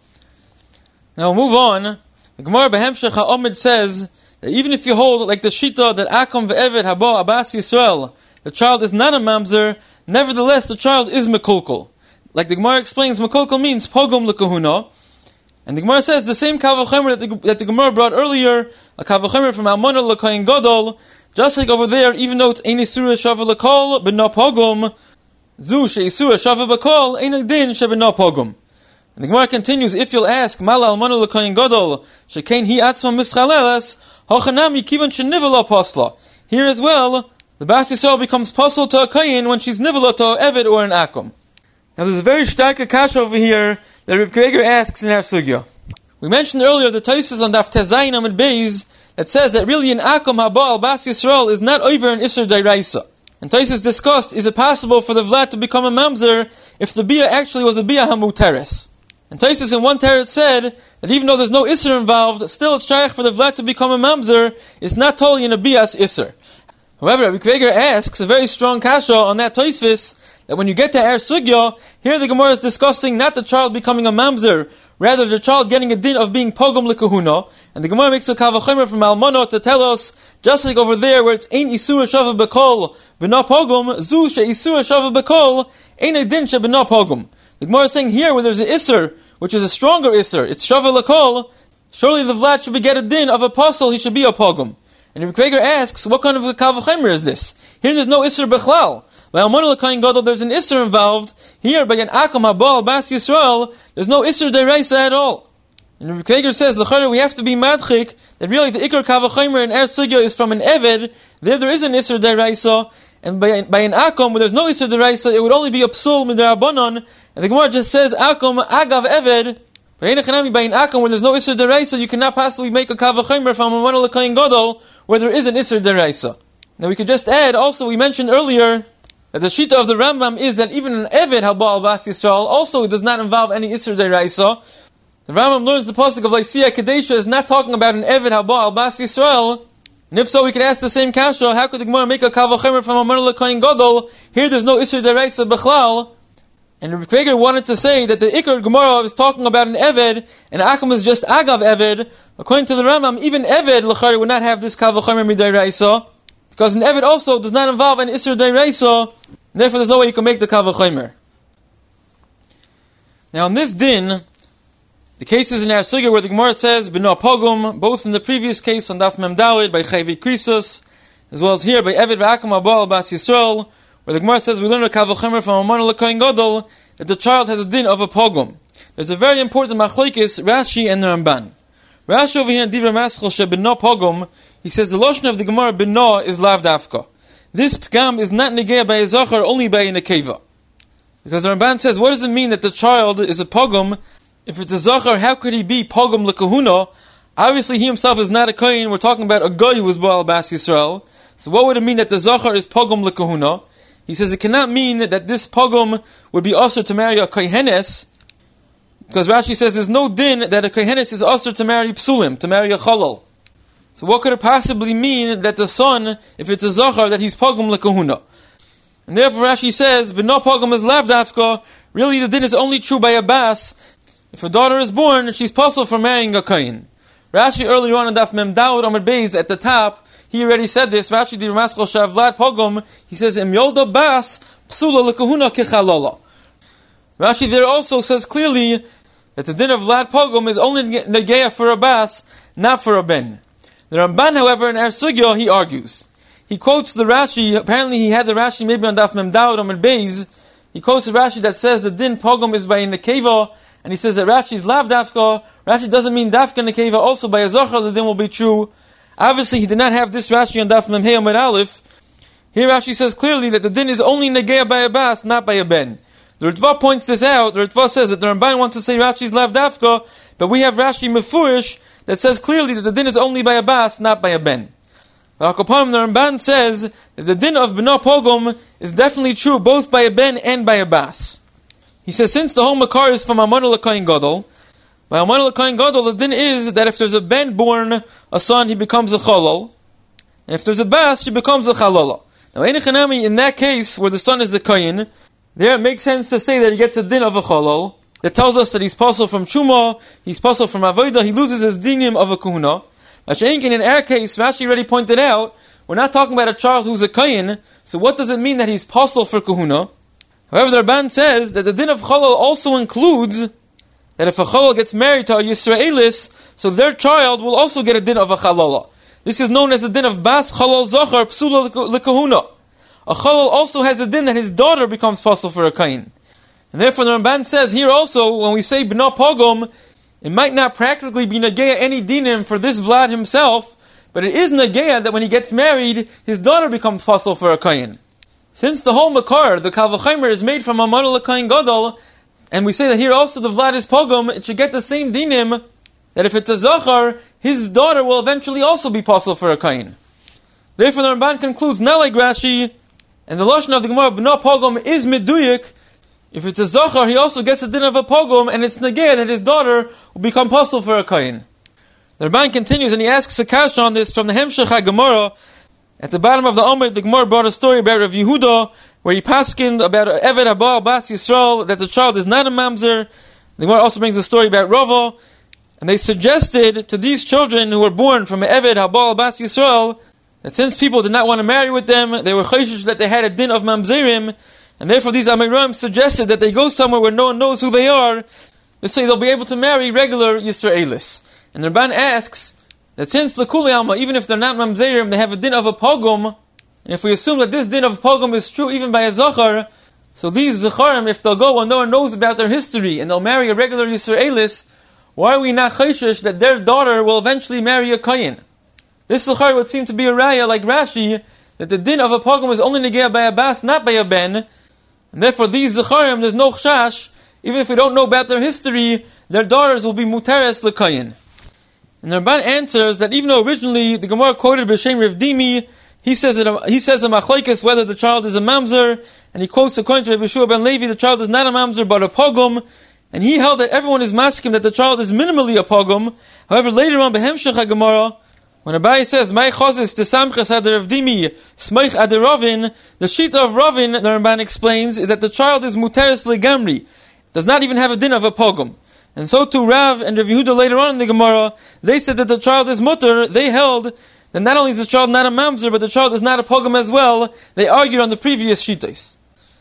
Now we'll move on. The Gemara Behemshech HaOmid says that even if you hold like the Shita that Akom ve'eved haba Abbas Yisrael, the child is not a mamzer, nevertheless the child is mekulkul. Like the Gemara explains, mekulkul means pogum lekahuna. And the Gemara says the same kavachemer that the Gemara brought earlier, a kavachemer from Almana l'koyin gadol, just like over there, even though it's ein isura shava l'kol b'no pogum, zu she'isura shava b'kol ein din sheb'no pogum. And the Gemara continues, if you'll ask, Mala almanu l'koyin gadol, shekein hi atzma mischalelas, hochanami kivan shenivel apostla. Here as well, the Bas Yisrael becomes posel to a koyin when she's nivel to Eved or an akum. Now there's a very stark kasha over here that Reb Kreger asks in our sugya. We mentioned earlier the Tosfos on Daf Tezayin Amud Beis that says that really an akum haba al Bas Yisrael is not over an Isser Dairaisa. And Tosfos discussed, is it possible for the Vlad to become a mamzer if the Bia actually was a Bia Hamuteres? And Tosfos in one teretz said that even though there's no Isser involved, still it's shaykh for the Vlad to become a mamzer, it's not totally in a Bias Isser. However, Rabbi Kreger asks a very strong kasha on that Tosfos, that when you get to Er Sugya, here the Gemara is discussing not the child becoming a mamzer, rather the child getting a din of being pogum lekahuna, and the Gemara makes a kavachemer from Almana to tell us, just like over there where it's ein isura shava bekol b'na pogum, zu she isura shava bekol, ein a din she b'na pogum. The Gemara is saying here where there's an isser, which is a stronger isser, it's shava lekol, surely the Vlad should get a din of apostle, he should be a pogum. And Rabbi Kreger asks, what kind of a kavachemer is this? Here there's no isser bechlal. By Almana l'koyin gadol there's an isser involved. Here by an akum habal Bas Yisrael there's no isser deraisa at all. And Rabbi Kreger says, l'chara we have to be madchik that really the ikar kavachemer in Er Sugya is from an eved. There is an isser deraisa, and by an akum where there's no isser deraisa it would only be a psul midarabanan. And the Gemara just says akum agav eved. By an akum where there's no isser deraisa you cannot possibly make a kavachemer from Almana l'koyin gadol where there is an isser deraisa. Now we could just add also we mentioned earlier that the shita of the Rambam is that even an Eved Haba al Bas Yisrael also does not involve any Isser Deraisa. The Rambam learns the pasuk of Lysia Kadesha is not talking about an Eved Haba al Bas Yisrael. And if so, we could ask the same kasha, how could the Gemara make a kavachemer from Amar l'koyin gadol? Here there's no Isser Deraisa Bechlal. And Rabbi Kreger wanted to say that the Ikar Gemara is talking about an Eved, and Akum is just Agav Eved. According to the Rambam, even Eved l'chari would not have this kavachemer midiraisa. Because an Eved also does not involve an Isser Deraisa, therefore there's no way you can make the Kavachemer. Now in this din, the cases in our Sugya where the Gemara says, B'no Pogum, both in the previous case on Daf Mem Daled by Chayvi Krisus, as well as here by Eved V'akum Abal Bas Yisrael, where the Gemara says we learn a Kavachemer from Amana l'koyin gadol, that the child has a din of a Pogum. There's a very important machlokes, Rashi and the Ramban. Rashi over here in Dibra Maschel she B'no Pogum, he says the loshon of the Gemara B'no is lav dafka. This pgam is not negea by a zachar, only by a nekeva. Because the Ramban says, what does it mean that the child is a pogum? If it's a zachar, how could he be pogum lekahuna? Obviously he himself is not a kohen, we're talking about a guy who was Baal Bas Yisrael. So what would it mean that the zachar is pogum lekahuna? He says it cannot mean that this pogum would be also to marry a kohenes, because Rashi says there's no din that a kohenes is also to marry psulim, to marry a chalal. So what could it possibly mean that the son, if it's a zachar, that he's pogum lekahuna? And therefore Rashi says, B'no pogum is lav dafka. Really the din is only true by a bas. If a daughter is born, she's possible for marrying a kain. Rashi earlier on in Daf Mem Daud Amud Beis at the top, he already said this. Rashi di Ramaskal Shavlat pogum. He says, Im yoda bas psula lekahuna kechalala. Rashi there also says clearly that the din of Vlad pogum is only negeya for a bas, not for a ben. The Ramban, however, in Er Sugya, he argues. He quotes the Rashi, apparently he had the Rashi maybe on Daf Mem Daud Amud Beis. He quotes the Rashi that says the din pogum is by nekeva, and he says that Rashi is lav dafka. Rashi doesn't mean dafka nekeva, also by a zachar the din will be true. Obviously he did not have this Rashi on Daf Mem Hey Amud Aleph. Here Rashi says clearly that the din is only negeya by a bas, not by a ben. The Ritva points this out. The Ritva says that the Ramban wants to say Rashi is lav dafka, but we have Rashi mefurish that says clearly that the din is only by a bas, not by a ben. The Ramban says that the din of B'no pogum is definitely true both by a ben and by a bas. He says since the whole makar is from Amar l'Kohen Gadol, by Amar l'Kohen Gadol the din is that if there's a ben born, a son, he becomes a chalal, and if there's a bas, he becomes a chalala. Now in that case where the son is a kohen, there it makes sense to say that he gets a din of a chalal. That tells us that he's possible from Chuma, he's possible from Avodah, he loses his dinim of a Kuhuna. In our case, Rashi already pointed out, we're not talking about a child who's a Kayin, so what does it mean that he's possible for Kuhuna? However, the Ramban says that the din of Chalal also includes that if a Chalal gets married to a Yisraelis, so their child will also get a din of a Chalala. This is known as the din of Bas Chalal Zachar Psula L'Kahuna. A Chalal also has a din that his daughter becomes possible for a Kayin. And therefore the Ramban says here also, when we say B'no pogum, it might not practically be Nageya any dinim for this Vlad himself, but it is Nageya that when he gets married, his daughter becomes possible for a Kayin. Since the whole Makar, the Kal V'chomer, is made from Amar l'Kohen Gadol, and we say that here also the Vlad is pogum, it should get the same dinim, that if it's a Zachar, his daughter will eventually also be possible for a Kayin. Therefore the Ramban concludes, not like Rashi, and the Lashon of the Gemara, B'no pogum is Meduyik. If it's a Zachar, he also gets a din of a pogum, and it's Nageya that his daughter will become possible for a Kayin. The Ramban continues, and he asks a kasha on this from the Hemshech HaGemara. At the bottom of the Omer, the Gemara brought a story about Rav Yehuda, where he paskined about Eved Haba Bas Yisrael, that the child is not a mamzer. The Gemara also brings a story about Rava, and they suggested to these children who were born from Eved Haba Bas Yisrael, that since people did not want to marry with them, they were chayshish that they had a din of mamzerim, and therefore these Amirim suggested that they go somewhere where no one knows who they are, this way they'll be able to marry regular Yisraelis. And the Ramban asks that since L'Kuli Alma, even if they're not mamzerim, they have a din of a pogum, and if we assume that this din of pogum is true even by a zachar, so these zacharim, if they'll go and no one knows about their history, and they'll marry a regular Yisraelis, why are we not chayshish that their daughter will eventually marry a Kayin? This zachar would seem to be a raya like Rashi, that the din of a pogum is only negeya by a bas, not by a ben, and therefore these zacharim, there's no chash, even if we don't know about their history, their daughters will be muteres l'kayin. And the Ramban answers that even though originally the Gemara quoted B'Shem Rav Dimi, he says a machlokes whether the child is a mamzer, and he quotes according to Rabbi Yeshua ben Levi, the child is not a mamzer but a pogum, and he held that everyone is masking that the child is minimally a pogum. However, later on B'Hemshech HaGemara, when Abaye says, "My chazis tesamches ad Rav Dimi, smeich ad Ravin," the shita of Ravin, the Ramban explains, is that the child is muteres legamri, does not even have a din of a pogum. And so too Rav and Rav Yehuda later on in the Gemara, they said that the child is mutter. They held that not only is the child not a mamzer, but the child is not a pogum as well. They argued on the previous shitas.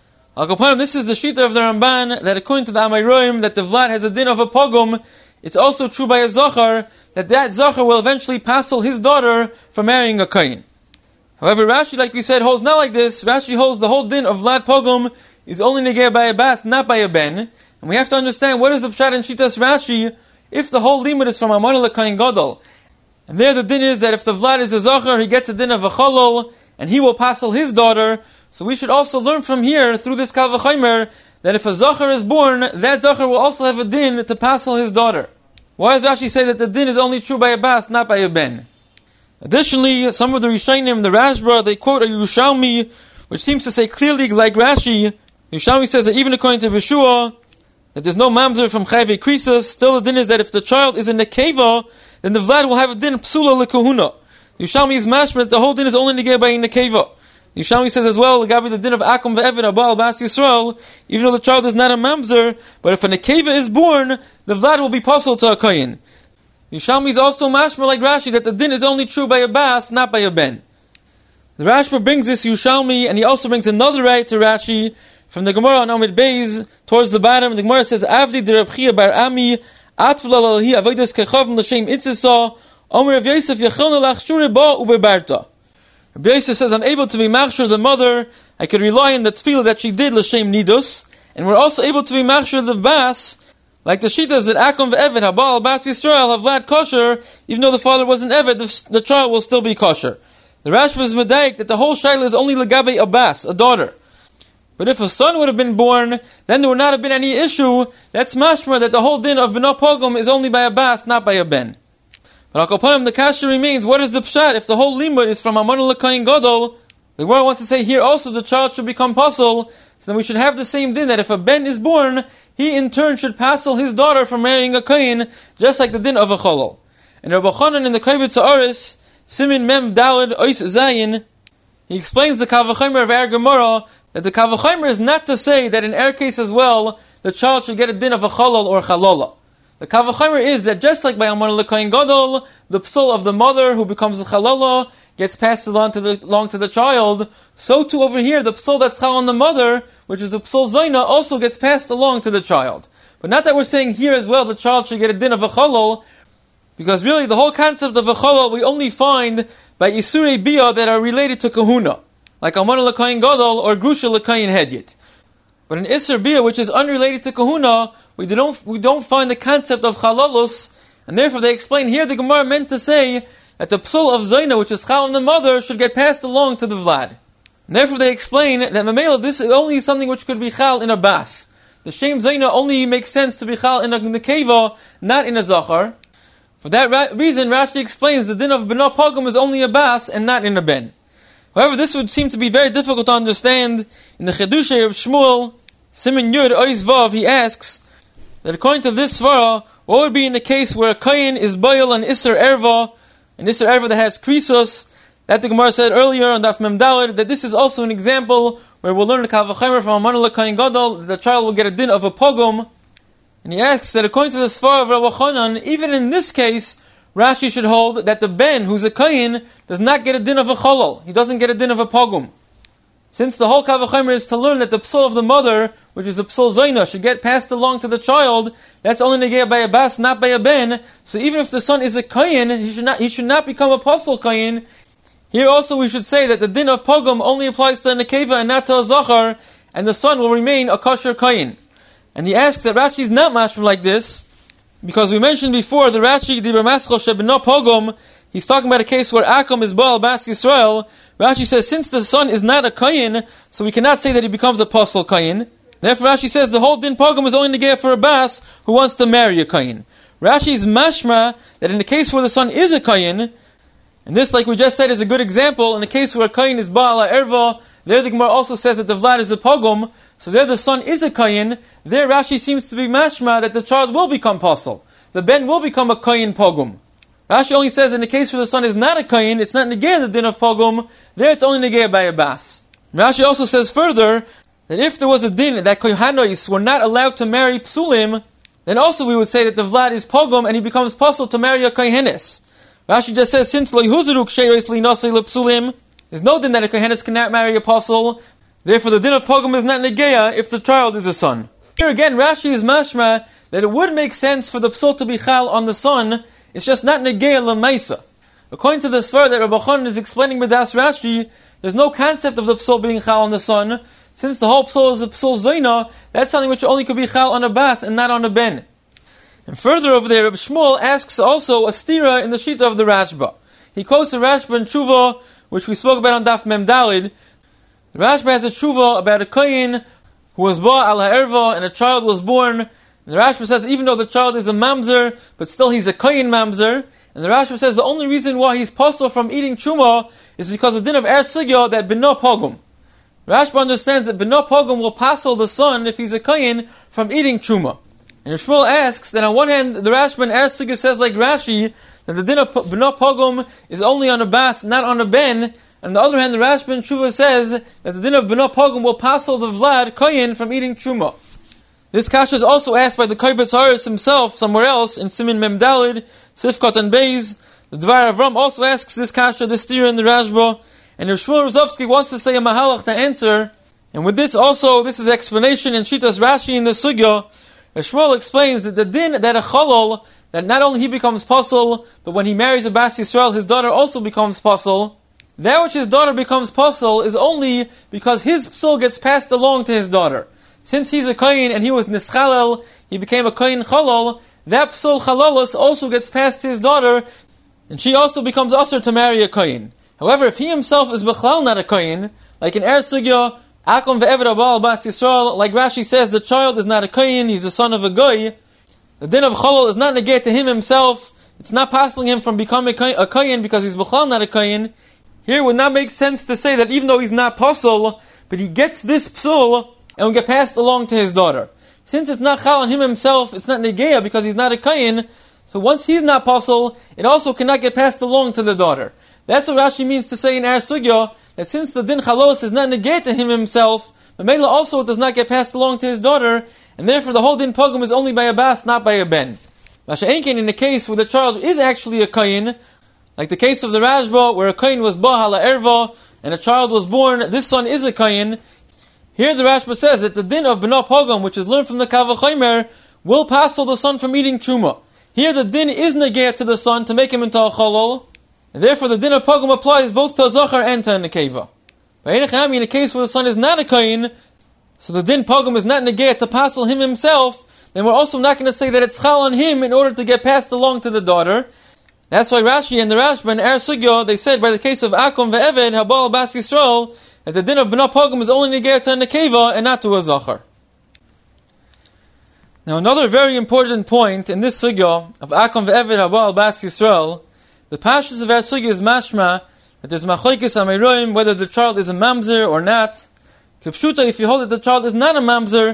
This is the shita of the Ramban, that according to the Amayroim, that the Vlad has a din of a pogum. It's also true by a zachar, that zachar will eventually passel his daughter for marrying a kain. However, Rashi, like we said, holds not like this. Rashi holds the whole din of Vlad pogum is only negay by a bas, not by a ben. And we have to understand what is the pshat in Shitas Rashi if the whole limud is from Amar l'Kohen Gadol. And there the din is that if the Vlad is a zachar, he gets a din of a chalol, and he will passel his daughter. So we should also learn from here, through this Kal V'chomer, that if a zachar is born, that zachar will also have a din to passel his daughter. Why does Rashi say that the din is only true by a bas, not by a ben? Additionally, some of the Rishonim, the Rashba, they quote a Yerushalmi, which seems to say clearly like Rashi. Yerushalmi says that even according to Yeshua, that there's no mamzer from Chayvei Krisus, still the din is that if the child is a nekeva, then the Vlad will have a din psula l'kuhuna. Yushalmi is mashma that the whole din is only negated by nekeva. Yushalmi says as well, the din of Akum ve'Eved haba al Bas Yisrael, even though the child is not a mamzer, but if a nekeva is born, the vlad will be possible to a kohen. Yushalmi is also mashma like Rashi that the din is only true by a bas, not by a ben. The Rashba brings this Yushalmi, and he also brings another right to Rashi from the Gemara on Amid Beis towards the bottom. The Gemara says, "Avdi de Reb Chia bar Ami atfla lalhi avodas kechavim l'shem itzisa Omer Rav Yosef yachelna lachshure ba ubebarta." Rav Yosef says, "I'm able to be machshur the mother. I could rely on the tefillah that she did l'shem nidus, and we're also able to be machshur the bas." Like the Shitas that Akum ve'Eved haba al Bas Yisrael have vlad kosher, even though the father wasn't Eved, the child will still be kosher. The Rashba is medayik that the whole shayla is only legabe a bas, a daughter. But if a son would have been born, then there would not have been any issue. That's mashma that the whole din of b'no pogum is only by a bas, not by a ben. But Akapanim, the kasha remains, what is the pshat if the whole limud is from Amanu l'kayin gadol? The Gemara wants to say here also the child should become pasul, so then we should have the same din that if a ben is born, he in turn should pasul his daughter from marrying a kayin, just like the din of a cholol. And Rabbi Chanan in the Kaibet Sa'aris, Simin Mem Daled Ois Zayin, he explains the Kavachimer of Er Gemara that the Kavachimer is not to say that in Er case as well the child should get a din of a chalal or chalola. The Kavachimer is that just like by Amar L'Kayin Gadol, the psul of the mother who becomes a chalala gets passed along to the child, so too over here the psul that's chal on the mother, which is the psul Zaina, also gets passed along to the child. But not that we're saying here as well the child should get a din of a chalal, because really the whole concept of a chalal we only find by Isurei Bia that are related to kahuna, like Amar L'Kayin Gadol or Grusha L'Kayin Hedyet. But in Isur Bia, which is unrelated to kahuna, we don't find the concept of chalalus, and therefore they explain here the Gemara meant to say that the psul of Zaina, which is chal on the mother, should get passed along to the vlad. And therefore they explain that Mamela, this is only something which could be chal in a bas. The shem Zaina only makes sense to be chal in a nekeva, not in a zachar. For that reason, Rashi explains the din of b'no pogum is only a bas and not in a ben. However, this would seem to be very difficult to understand. In the Chedushay of Shmuel, Simin Yud Ois Vav, he asks that according to this svara, what would be in the case where a kohen is boil an Isser Erva, an Isser Erva that has krisos, that the Gemara said earlier on Daf Mem Daled, that this is also an example where we'll learn the Kavachimer from Amar L'Kayin Gadol, that the child will get a din of a pogum. And he asks that according to the Svar of Rabbi Chanan, even in this case, Rashi should hold that the ben, who's a kohen, does not get a din of a cholol. He doesn't get a din of a pogum. Since the whole Kavachimer is to learn that the psul of the mother, which is the psul Zaina, should get passed along to the child, that's only negayah by a bas, not by a ben. So even if the son is a kohen, he should not become a pasul kohen. Here also we should say that the din of pogum only applies to a nekeva and not to a zachar, and the son will remain a kosher kohen. And he asks that Rashi is not mashma like this, because we mentioned before the Rashi Diber Maschel Shebno Pogum, he's talking about a case where Akum is Baal Bas Yisrael. Rashi says since the son is not a kohen, so we cannot say that he becomes a pasul kohen. Therefore Rashi says the whole din Pogum is only negayah for a bas who wants to marry a kohen. Rashi's mashma that in the case where the son is a kohen, and this, like we just said, is a good example. In the case where a kohen is Baal Erva, there the Gemara also says that the vlad is a pogum. So there the son is a kohen. There Rashi seems to be mashma that the child will become pasul. The ben will become a kohen pogum. Rashi only says in the case where the son is not a kohen, it's not negayah the din of pogum. There it's only negayah by a bas. Rashi also says further that if there was a din that kohanois were not allowed to marry psulim, then also we would say that the vlad is pogum and he becomes pasul to marry a kohenes. Rashi just says since lo yehuzuruk sheyois linasei lepsulim, there's no din that a kohenes cannot marry a pasul. Therefore, the din of pogum is not negayah if the child is a son. Here again, Rashi is mashma that it would make sense for the psul to be chal on the son. It's just not negayah l'maisa. According to the svar that Rabbi Chanan is explaining with Das Rashi, there's no concept of the psul being chal on the son. Since the whole psul is a psul zaina, that's something which only could be chal on a bas and not on a ben. And further over there, Rabbi Shmuel asks also a stira in the shita of the Rashba. He quotes the Rashba in Tshuva, which we spoke about on Daf Mem Daled. The Rashba has a tshuva about a kohen who was ba al ha'erva and a child was born. And the Rashba says even though the child is a mamzer, but still he's a kohen mamzer. And the Rashba says the only reason why he's pasul from eating truma is because the din of er sugya that b'no pogum. Rashba understands that b'no pogum will pasul the son if he's a kohen from eating truma. And Shmuel asks that on one hand the Rashba in er sugya says like Rashi that the din of b'no pogum is only on a bas, not on a ben. And on the other hand, the Rashba in Tshuva says that the din of b'no pogum will passel the vlad koyin from eating truma. This kasha is also asked by the Korbetz Haris himself somewhere else in Simin Mem Dalid, Sifkot and Beis. The Dvar Avram also asks this kasha, this theory in the Rashba, and if Shmuel Rozovsky wants to say a mahalach to answer, and with this also, this is explanation in Shitas Rashi in the Sugya. Shmuel explains that the din that a chalal, that not only he becomes pasul, but when he marries a Bas Yisrael, his daughter also becomes pasul. That which his daughter becomes pasul is only because his psul gets passed along to his daughter. Since he's a kohen and he was nischalel, he became a kohen chalal, that psul chalalus also gets passed to his daughter, and she also becomes usher to marry a kohen. However, if he himself is b'chlal not a kohen, like in Er Sugya, Akum ve'eved abal Bas Yisrael, like Rashi says, the child is not a kohen, he's the son of a goy. The din of chalal is not negate to him himself. It's not passing him from becoming a kohen because he's b'chlal not a kohen. Here it would not make sense to say that even though he's not pasul, but he gets this psul and will get passed along to his daughter. Since it's not chal on him himself, it's not negeya because he's not a kohen. So once he's not pasul, it also cannot get passed along to the daughter. That's what Rashi means to say in Ar Sugya, that since the din chalos is not negate to him himself, the Mela also does not get passed along to his daughter, and therefore the whole din pogum is only by a bas, not by a ben. Masha Enkin, in the case where the child is actually a kohen, like the case of the Rashba, where a kohen was bahala erva, and a child was born, this son is a kohen. Here the Rashba says that the din of b'no pogum, which is learned from the Kal V'chomer, will passel the son from eating truma. Here the din is negate to the son to make him into a chalal, and therefore the din of pogum applies both to a zachar and to a nekeva. By Einachami, in a case where the son is not a kohen, so the din pogum is not negate to passel him himself, then we're also not going to say that it's chal on him in order to get passed along to the daughter. That's why Rashi and the Rashba and Ar Sugya, they said by the case of Akum ve'eved habal Bas Yisrael, that the din of b'no pogum is only negate to a nekeva and not to a zachar. Now another very important point in this sugya of Akum ve'eved habal Bas Yisrael, the pashtus of our sugya is mashma that there's machlokes amayroim whether the child is a mamzer or not. Kipshuta, if you hold that the child is not a mamzer,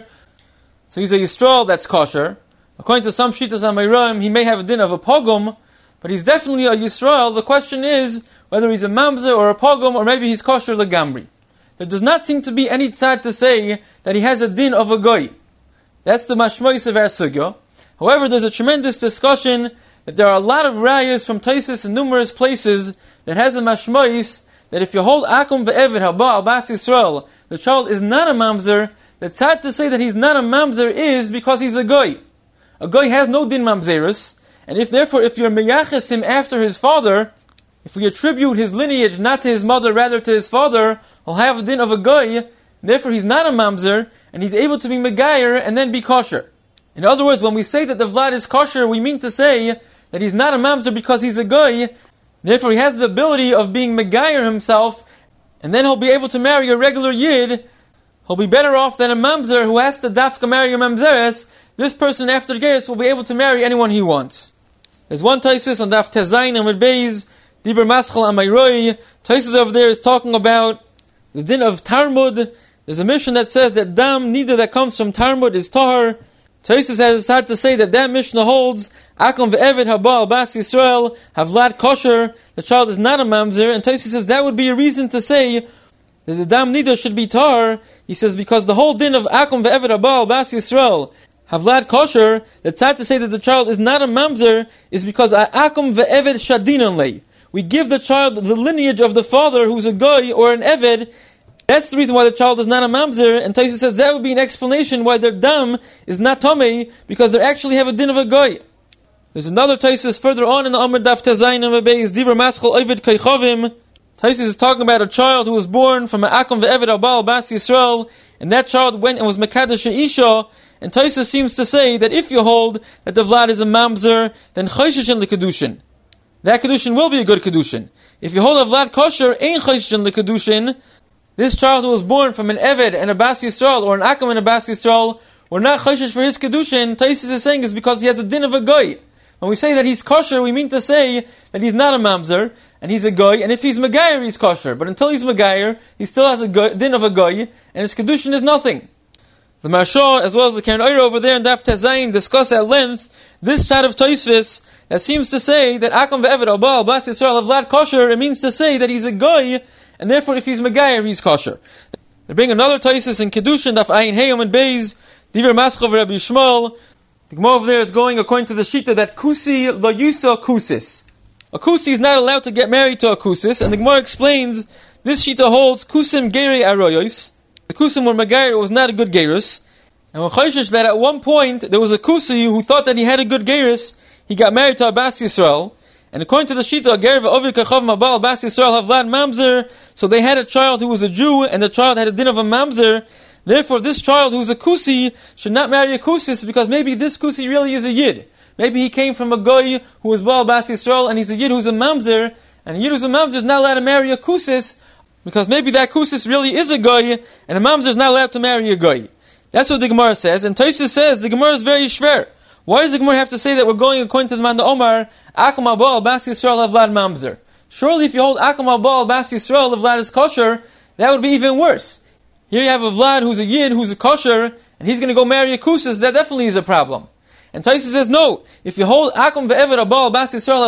so he's a Yisrael that's kosher. According to some shitas amayroim, he may have a din of a pogum, but he's definitely a Yisrael. The question is whether he's a mamzer or a pogum, or maybe he's kosher legambri. There does not seem to be any tzad to say that he has a din of a goy. That's the mashmois of our sugya. However, there's a tremendous discussion that there are a lot of rayas from Taisus in numerous places that has a mashmois that if you hold Akum ve'eved haba al Bas Yisrael, the child is not a mamzer. The tzad to say that he's not a mamzer is because he's a goy. A goy has no din mamzerus, and if you're meyaches him after his father, if we attribute his lineage not to his mother, rather to his father, he'll have a din of a goy. Therefore, he's not a mamzer, and he's able to be megayer and then be kosher. In other words, when we say that the vlad is kosher, we mean to say that he's not a mamzer because he's a goy. Therefore, he has the ability of being megayer himself, and then he'll be able to marry a regular yid. He'll be better off than a mamzer who has to dafka marry a mamzeres. This person after Geras will be able to marry anyone he wants. There's one Taisus on Daf Tezayin and Beis, Diber Maschal Amayroi. Taisus over there is talking about the din of Tarmud. There's a mission that says that dam neither that comes from Tarmud is tahar. Taisus has started to say that Mishnah holds Akum ve'eved haba al Bas Yisrael havlad kosher. The child is not a mamzer, and Taisus says that would be a reason to say that the dam nida should be tar. He says because the whole din of Akum ve'eved haba al Bas Yisrael havlad kosher, the tzad to say that the child is not a mamzer is because Akum ve'eved shadinan lei. We give the child the lineage of the father who's a goy or an eved. That's the reason why the child is not a mamzer, and Taisus says that would be an explanation why their dam is not tomei, because they actually have a din of a goy. There's another Taisus further on in the Amr Daf Tezayin and Beis, Dibur Maschal Ovid Kaichavim. Taisus is talking about a child who was born from an Akum ve'eved abal Bas Yisrael, and that child went and was Mekadesh Isha, and Taisus seems to say that if you hold that the Vlad is a mamzer, then Chayshishin L'Kedushin. That Kedushin will be a good Kedushin. If you hold a Vlad kosher, ain't Chayshishin L'Kedushin. This child who was born from an Eved and a Bas Yisrael, or an Akum and a Bas Yisrael, were not Chayshish for his Kedushin. Taisus is saying is because he has a din of a goy. When we say that he's kosher, we mean to say that he's not a mamzer, and he's a goy, and if he's Megayer, he's kosher. But until he's Megayer, he still has a din of a goy, and his Kedushin is nothing. The Marsha, as well as the Karen Oyer over there in Daf Tezayin, discuss at length this side of Tosfos, that seems to say that Akum ve'eved Abba Bas Yisrael Havlad kosher. It means to say that he's a goy, and therefore if he's Megayer, he's kosher. They bring another Taisus in Kedushin, Daf Ayin Hey Amud Beis, Divrei Maschav Rabbi Shmuel. The Gemara over there is going according to the Shita that Kusi lo yusa kusis. A Kusi is not allowed to get married to a Kusis, and the Gemara explains this Shita holds Kusim Gerei Aroyos. The Kusim were Megayer, was not a good Gerus. And we're chayshish that at one point there was a Kusi who thought that he had a good Gerus. He got married to Abbas Yisrael. And according to the Shita, Ger ve'ovi kachav mabal Abbas Yisrael havlad mamzer. So they had a child who was a Jew, and the child had a din of a mamzer. Therefore, this child who's a Kusi should not marry a Kusis, because maybe this Kusi really is a Yid. Maybe he came from a Goy who was Baal Abbas Yisrael, and he's a Yid who's a mamzer. And a Yid who's a mamzer is not allowed to marry a Kusis, because maybe that Kusis really is a Goy, and a mamzer is not allowed to marry a Goy. That's what the Gemara says, and Tosfos says the Gemara is very shver. Why does the Gemara have to say that we're going according to the man the Omar, Akum Abba Bas Yisrael Havlad Mamzer? Surely if you hold Akum Abba Bas Yisrael Havlad is kosher, that would be even worse. Here you have a Vlad who's a Yid, who's a kosher, and he's going to go marry a Kusis, that definitely is a problem. And Tosfos says no, if you hold Akum ve'eved Abba Bas Yisrael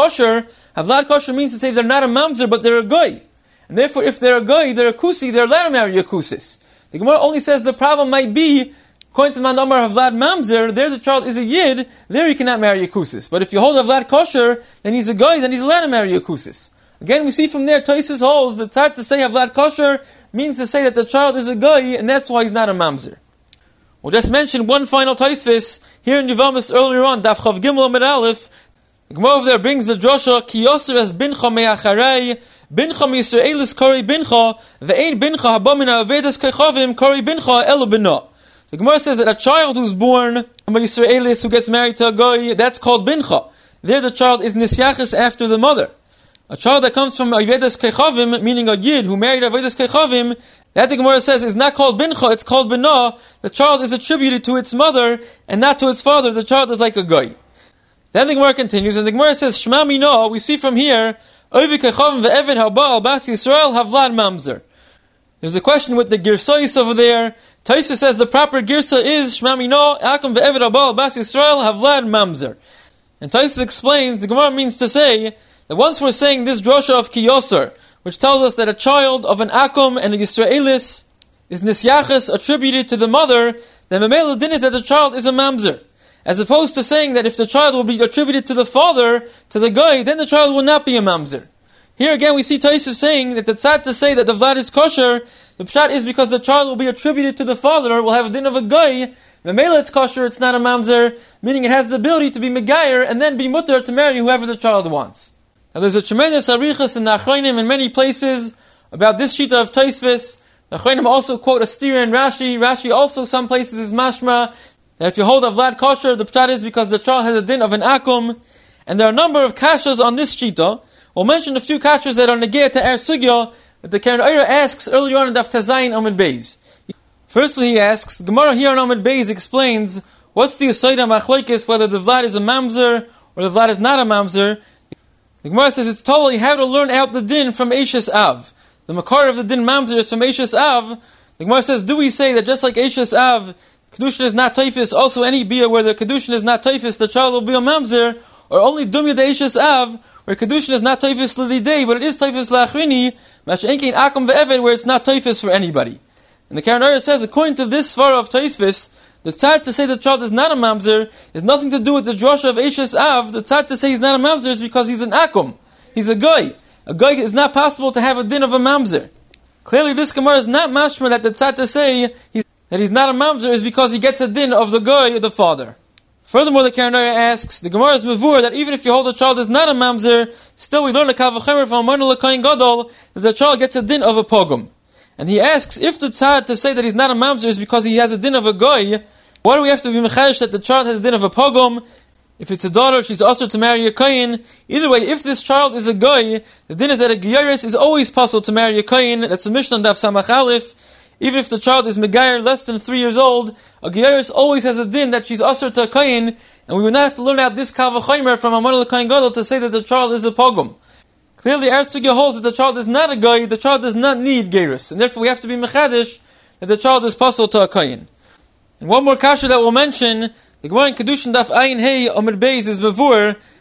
Havlad kosher means to say they're not a Mamzer, but they're a Goy. And therefore if they're a Goy, they're a Kusi, they're allowed to marry a Kusis. The Gemara only says the problem might be, according to the man Omar Havlad Mamzer, there the child is a Yid, there he cannot marry a Kusis. But if you hold Havlad kosher, then he's a Goy, then he's allowed to marry a Kusis. Again, we see from there, Tosfos holds, the tzad to say Havlad kosher means to say that the child is a Goy, and that's why he's not a Mamzer. We'll just mention one final Tosfos, here in Yevamos earlier on, Daf Chav Gimel Amud Aleph, the Gemara over there brings the drasha, Ki yoser es bincha me'acharei, bincha mi'Yisraelis kori bincha, ve'ein bincha haba min ha'avedas kechavim kori bincha elu bina. The Gemara says that a child who's born from a Yisraelis who gets married to a Goy, that's called bincha. There the child is nisyachis after the mother. A child that comes from Avedas Kechavim, meaning a Yid who married Avedas Kechavim, that the Gemara says is not called bincha, it's called bina. The child is attributed to its mother and not to its father. The child is like a Goy. Then the Gemara continues, and the Gemara says, Shema Mino, we see from here, Ovi Kechavim ve'eved haba Abbas Yisrael havlad mamzer. There's a question with the girsais over there. Tosfos says the proper girsa is Shema Mino, Akum ve'eved haba Abbas Yisrael havlad mamzer. And Tosfos explains, the Gemara means to say, that once we're saying this drosha of Ki yoser, which tells us that a child of an Akum and a Yisraelis is nisyachas attributed to the mother, then Mamela din is that the child is a mamzer. As opposed to saying that if the child will be attributed to the father, to the Goy, then the child will not be a mamzer. Here again we see Tosfos saying that the tzad to say that the Vlad is kosher, the pshat is because the child will be attributed to the father, will have a din of a Goy, Mamela it's kosher, it's not a mamzer, meaning it has the ability to be megayer and then be mutter to marry whoever the child wants. Now there's a tremendous arichas in the Achronim in many places about this shita of Tosfos. The Achronim also quote a steer in Rashi. Rashi also some places is mashma that if you hold a Vlad kosher, the pshat is because the child has a din of an Akum. And there are a number of kashas on this shita. We'll mention a few kashas that are negeh to Er Sugya that the Keren Oira asks earlier on in Daf Tazayin Amud Beis. Firstly he asks, the Gemara here on Amud Beis explains, what's the Yesodam Machlokes, whether the Vlad is a mamzer or the Vlad is not a mamzer. The Gemara says it's totally how to learn out the din from Eishes Av. The makar of the din mamzer is from Eishes Av. The Gemara says, do we say that just like Eishes Av, Kedushin is not Taifis, also any bia where the Kedushin is not Taifis, the child will be a mamzer, or only Dumya de Eishes Av, where Kedushin is not Taifis l'didei, but it is Taifis l'achrini, Mash'enkein Akum ve'eved, where it's not Taifis for anybody. And the Keren Oira says, according to this svara of Tosfos, the tzad to say the child is not a mamzer is nothing to do with the drasha of Eishes Av. The tzad to say he's not a mamzer is because he's an Akum. He's a Goy. A Goy is not possible to have a din of a mamzer. Clearly this Gemara is not mashma that the tzad to say that he's not a mamzer is because he gets a din of the Goy, the father. Furthermore, the Keren Oira asks, the Gemara is mavur that even if you hold a child is not a mamzer, still we learn a kavachemer from Amonu l'Kohen Gadol that the child gets a din of a pogum. And he asks, if the tzad to say that he's not a mamzer is because he has a din of a Goy, why do we have to be mechayish that the child has a din of a pogum? If it's a daughter, she's also to marry a kohen. Either way, if this child is a Goy, the din is that a Geyeris is always possible to marry a kohen. That's the Mishnah Daf Samach Aleph. Even if the child is megayer less than 3 years old, a Geyeris always has a din that she's also to a kohen, and we would not have to learn out this Kal V'chomer from Amon l'Kohen Gadol to say that the child is a pogum. Clearly, Er Sugya holds that the child is not a Goy, the child does not need Geyeris, and therefore we have to be mechadish that the child is possible to a kohen. And one more kasha that we'll mention, the Gemara in Kedushin Daf Ayin Hey Amud Beis is mavur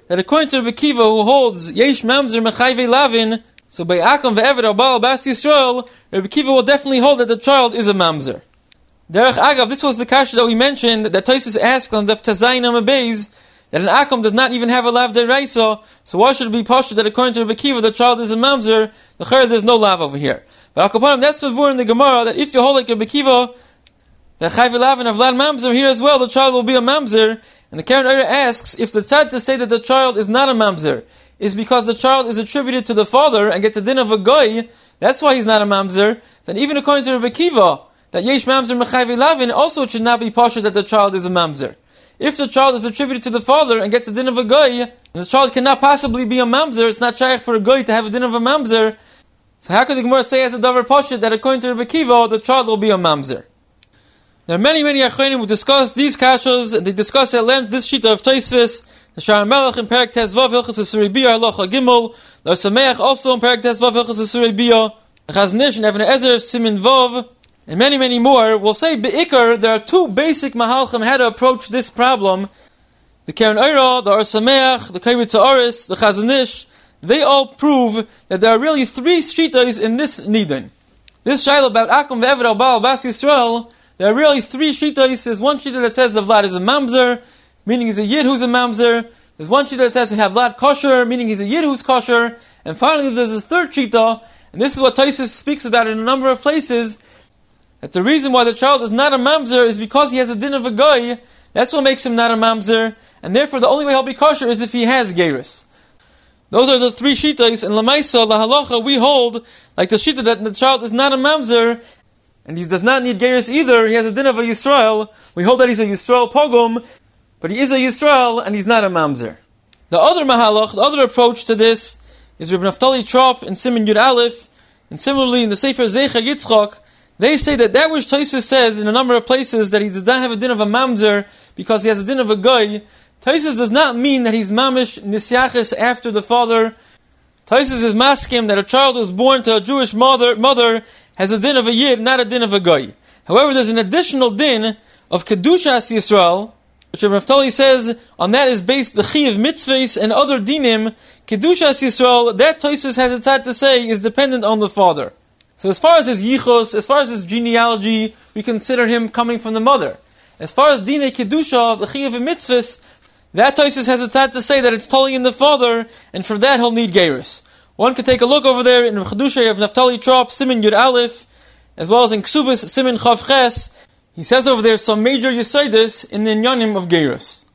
that according to Rabbi Kiva, who holds Yesh Mamzer Mechayve Lavin, so by Akum ve'Eved Abal Bas Yisrael, Rabbi Kiva will definitely hold that the child is a Mamzer. Derech Agav, this was the kasha that we mentioned, that Tosfos asked on the Tazayin Amabeis, that an Akum does not even have a Lav Deraisa, so why should it be Pasha that according to Rabbi Kiva, the child is a Mamzer, the Chayr, there's no Lav over here. But Akapanim, that's the word in the Gemara, that if you hold like Rabbi Kiva, the Chayve Lavin of Vlad Mamzer, here as well, the child will be a Mamzer. And the Karen Eira asks, if the tzad to say that the child is not a Mamzer is because the child is attributed to the father and gets a din of a goy, that's why he's not a Mamzer, then even according to Rabbi Kiva, that Yesh Mamzer Mechayve Lavin, also it should not be pasha that the child is a Mamzer. If the child is attributed to the father and gets a din of a goy, the child cannot possibly be a Mamzer, it's not shaykh for a goy to have a din of a Mamzer. So how could the Gemara say as a davar pasha that according to Rabbi Kiva, the child will be a Mamzer? There are many Achronim who discuss these kashos, and they discuss at length this shita of Tosfos, the Sha'ar Melech in Perek Tezvav Hilchos Isurei Bia Halacha Gimel, the Sameach also in Perek Tezvav Hilchos Isurei Bia, the Chazon Ish and Even Ezer Simin Vav, and many more will say Be'ikar there are two basic mahalchim how to approach this problem. The Karen Eira, the Or Sameach, the Kairitza Oris, the Chazon Ish, they all prove that there are really three shitas in this nidin. This shayla about Akum ve'Eved al Baal Bas Yisrael, there are really three shitas. There's one shita that says the Vlad is a Mamzer, meaning he's a Yid who's a Mamzer. There's one shita that says we have Vlad kosher, meaning he's a Yid who's kosher. And finally there's a third shita, and this is what Tosfos speaks about in a number of places, that the reason why the child is not a Mamzer is because he has a din of a goy. That's what makes him not a Mamzer, and therefore the only way he'll be kosher is if he has gerus. Those are the three shitas, and Lamaisa, La Halacha, we hold, like the shita that the child is not a Mamzer, and he does not need gerus either, he has a din of a Yisrael. We hold that he's a Yisrael pogum, but he is a Yisrael, and he's not a Mamzer. The other mahalach, the other approach to this, is Reb Naftali Trop in Siman Yud Aleph, and similarly in the Sefer Zecher Yitzchak, they say that which Tosfos says in a number of places that he does not have a din of a Mamzer, because he has a din of a goy, Tosfos does not mean that he's mamish nisyachis after the father. Tosfos is maskim that a child who is born to a Jewish mother has a din of a yid, not a din of a goy. However, there's an additional din of kedushas Yisrael, which Naftali says on that is based the chi of mitzvahs and other dinim. Kedushas Yisrael, that Tosfos has a tzad to say is dependent on the father. So as far as his yichos, as far as his genealogy, we consider him coming from the mother. As far as dinei kedusha, the chi of mitzvahs, that Tosfos has a tzad to say that it's totally in the father, and for that he'll need gerus. One could take a look over there in Chedushay of Naftali Trop, Siman Yud Aleph, as well as in Ksubis, Siman Chav Ches. He says over there some major yesodis in the inyanim of gerus.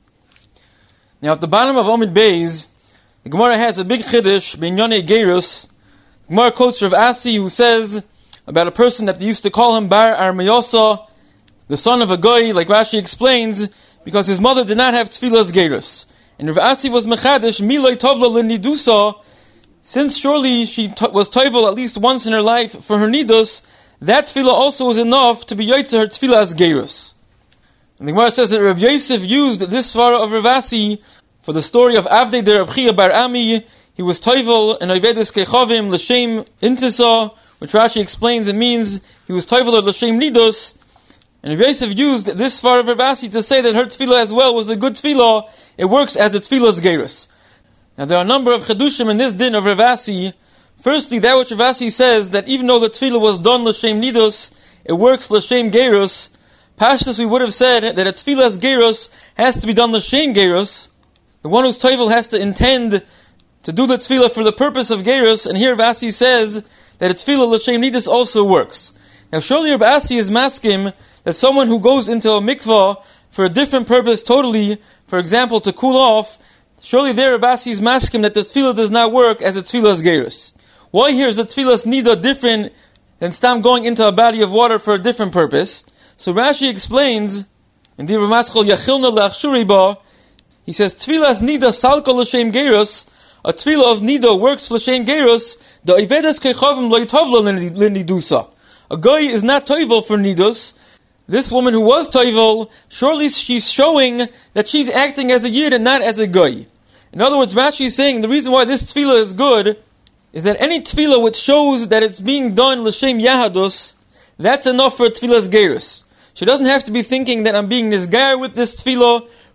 Now at the bottom of Omid Beis, the Gemara has a big chiddush, b'inyane gerus. The Gemara quotes Rav Asi, who says about a person that they used to call him Bar Armayasa, the son of a goy, like Rashi explains, because his mother did not have tefillas gerus. And Rav Asi was mechadish, miloi tovla l'nidusa, since surely she was toivel at least once in her life for her nidus, that tefillah also was enough to be yotzer her tefillah as gerus. And the Gemara says that Rav Yosef used this svara of Rav Asi for the story of Avdei de Rav Chia bar Ami. He was toivel and oivedus kechavim l'shem intisa, which Rashi explains it means he was toivel or l'shem nidus. And Rav Yosef used this svara of Rav Asi to say that her tefillah as well was a good tefillah. It works as a tefillah's gerus. Now there are a number of chedushim in this din of Rav Asi. Firstly, that which Rav Asi says, that even though the tefillah was done l'shem nidus, it works l'shem gerus. Pashtus we would have said that a tefillah's gerus has to be done l'shem gerus. The one who's toivel has to intend to do the tefillah for the purpose of gerus, and here Rav Asi says that a tefillah l'shem nidus also works. Now surely Rav Asi is maskim that someone who goes into a mikvah for a different purpose totally, for example to cool off, surely there Rav Asi is maskim that the tefillah does not work as a tefillah's gerus. Why here is the tefillah's nida different than stam going into a body of water for a different purpose? So Rashi explains in the Ramaschal Yachilna Lachshuri Ba, he says tefillah's nida salka l'shem gerus, a tefillah of nida works l'shem gerus, the ivedas kechavim lo yitovla l'nidusa. A guy is not toivel for nidus. This woman who was toivel, surely she's showing that she's acting as a yid and not as a guy. In other words, Rashi is saying the reason why this tefillah is good is that any tefillah which shows that it's being done l'shem yahadus, that's enough for a tefillah's gerus. She doesn't have to be thinking that I'm being nisgar with this tefillah.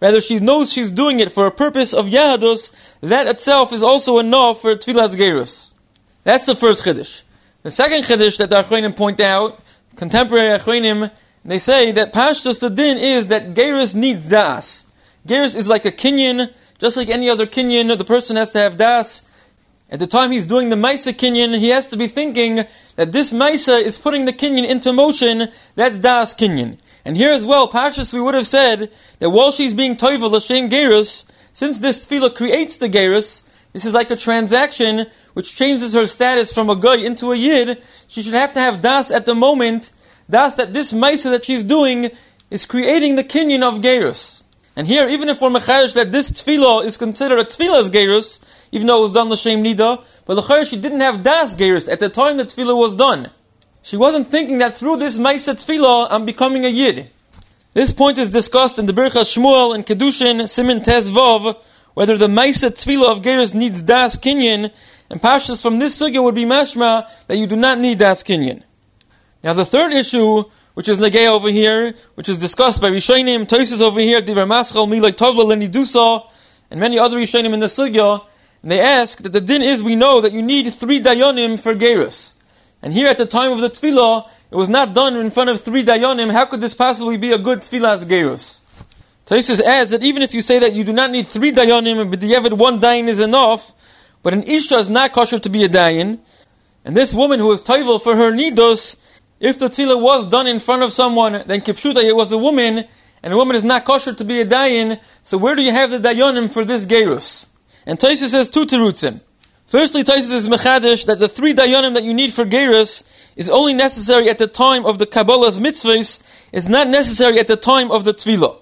rather she knows she's doing it for a purpose of Yahadus, that itself is also enough for Tfilas Gerus. That's the first Chiddush. The second Chiddush that the Achronim point out, contemporary Achronim, they say that Pashtus the din is that Gerus needs Das. Gerus is like a kinyan, just like any other kinyan, the person has to have Das. At the time he's doing the Maisa kinyan, he has to be thinking that this Maisa is putting the kinyan into motion, that's Das kinyan. And here as well, Pashtus, we would have said that while she's being Toivel L'Shem Gerus, since this Tefillah creates the Gerus, this is like a transaction which changes her status from a Goy into a Yid, she should have to have Das at the moment, Das that this Maisa that she's doing is creating the kinyan of Gerus. And here, even if we're mechadesh that this tefillah is considered a tefillah's gerus, even though it was done l'shem nida, but l'chayr she didn't have das gerus at the time the tefillah was done. She wasn't thinking that through this ma'aseh tefillah I'm becoming a yid. This point is discussed in the Birchas Shmuel and Kedushin Siman Tes Vav, whether the ma'aseh tefillah of gerus needs das kinyan, and pashas from this sugya would be mashma that you do not need das kinyan. Now the third issue, which is Negei over here, which is discussed by Rishonim, Tosis over here, Divrei Maschal, Milay Tovla, Lenidusa, and many other Rishonim in the Sugya, and they ask that the din is, we know that you need 3 dayanim for Gerus. And here at the time of the Tefillah, it was not done in front of 3 dayanim, how could this possibly be a good Tefillah's Gerus? Tosis adds that even if you say that you do not need 3 dayanim, but the 1 dayan is enough, but an Isha is not kosher to be a dayan, and this woman who is toivel for her nidos, if the tefillah was done in front of someone, then kipshuta, it was a woman, and a woman is not kosher to be a dayan, so where do you have the dayanim for this gerus? And Tosfos says 2 terutzim. Firstly, Tosfos is mechadesh that the 3 dayanim that you need for gerus is only necessary at the time of the Kabbalah's mitzvahs, is not necessary at the time of the tefillah.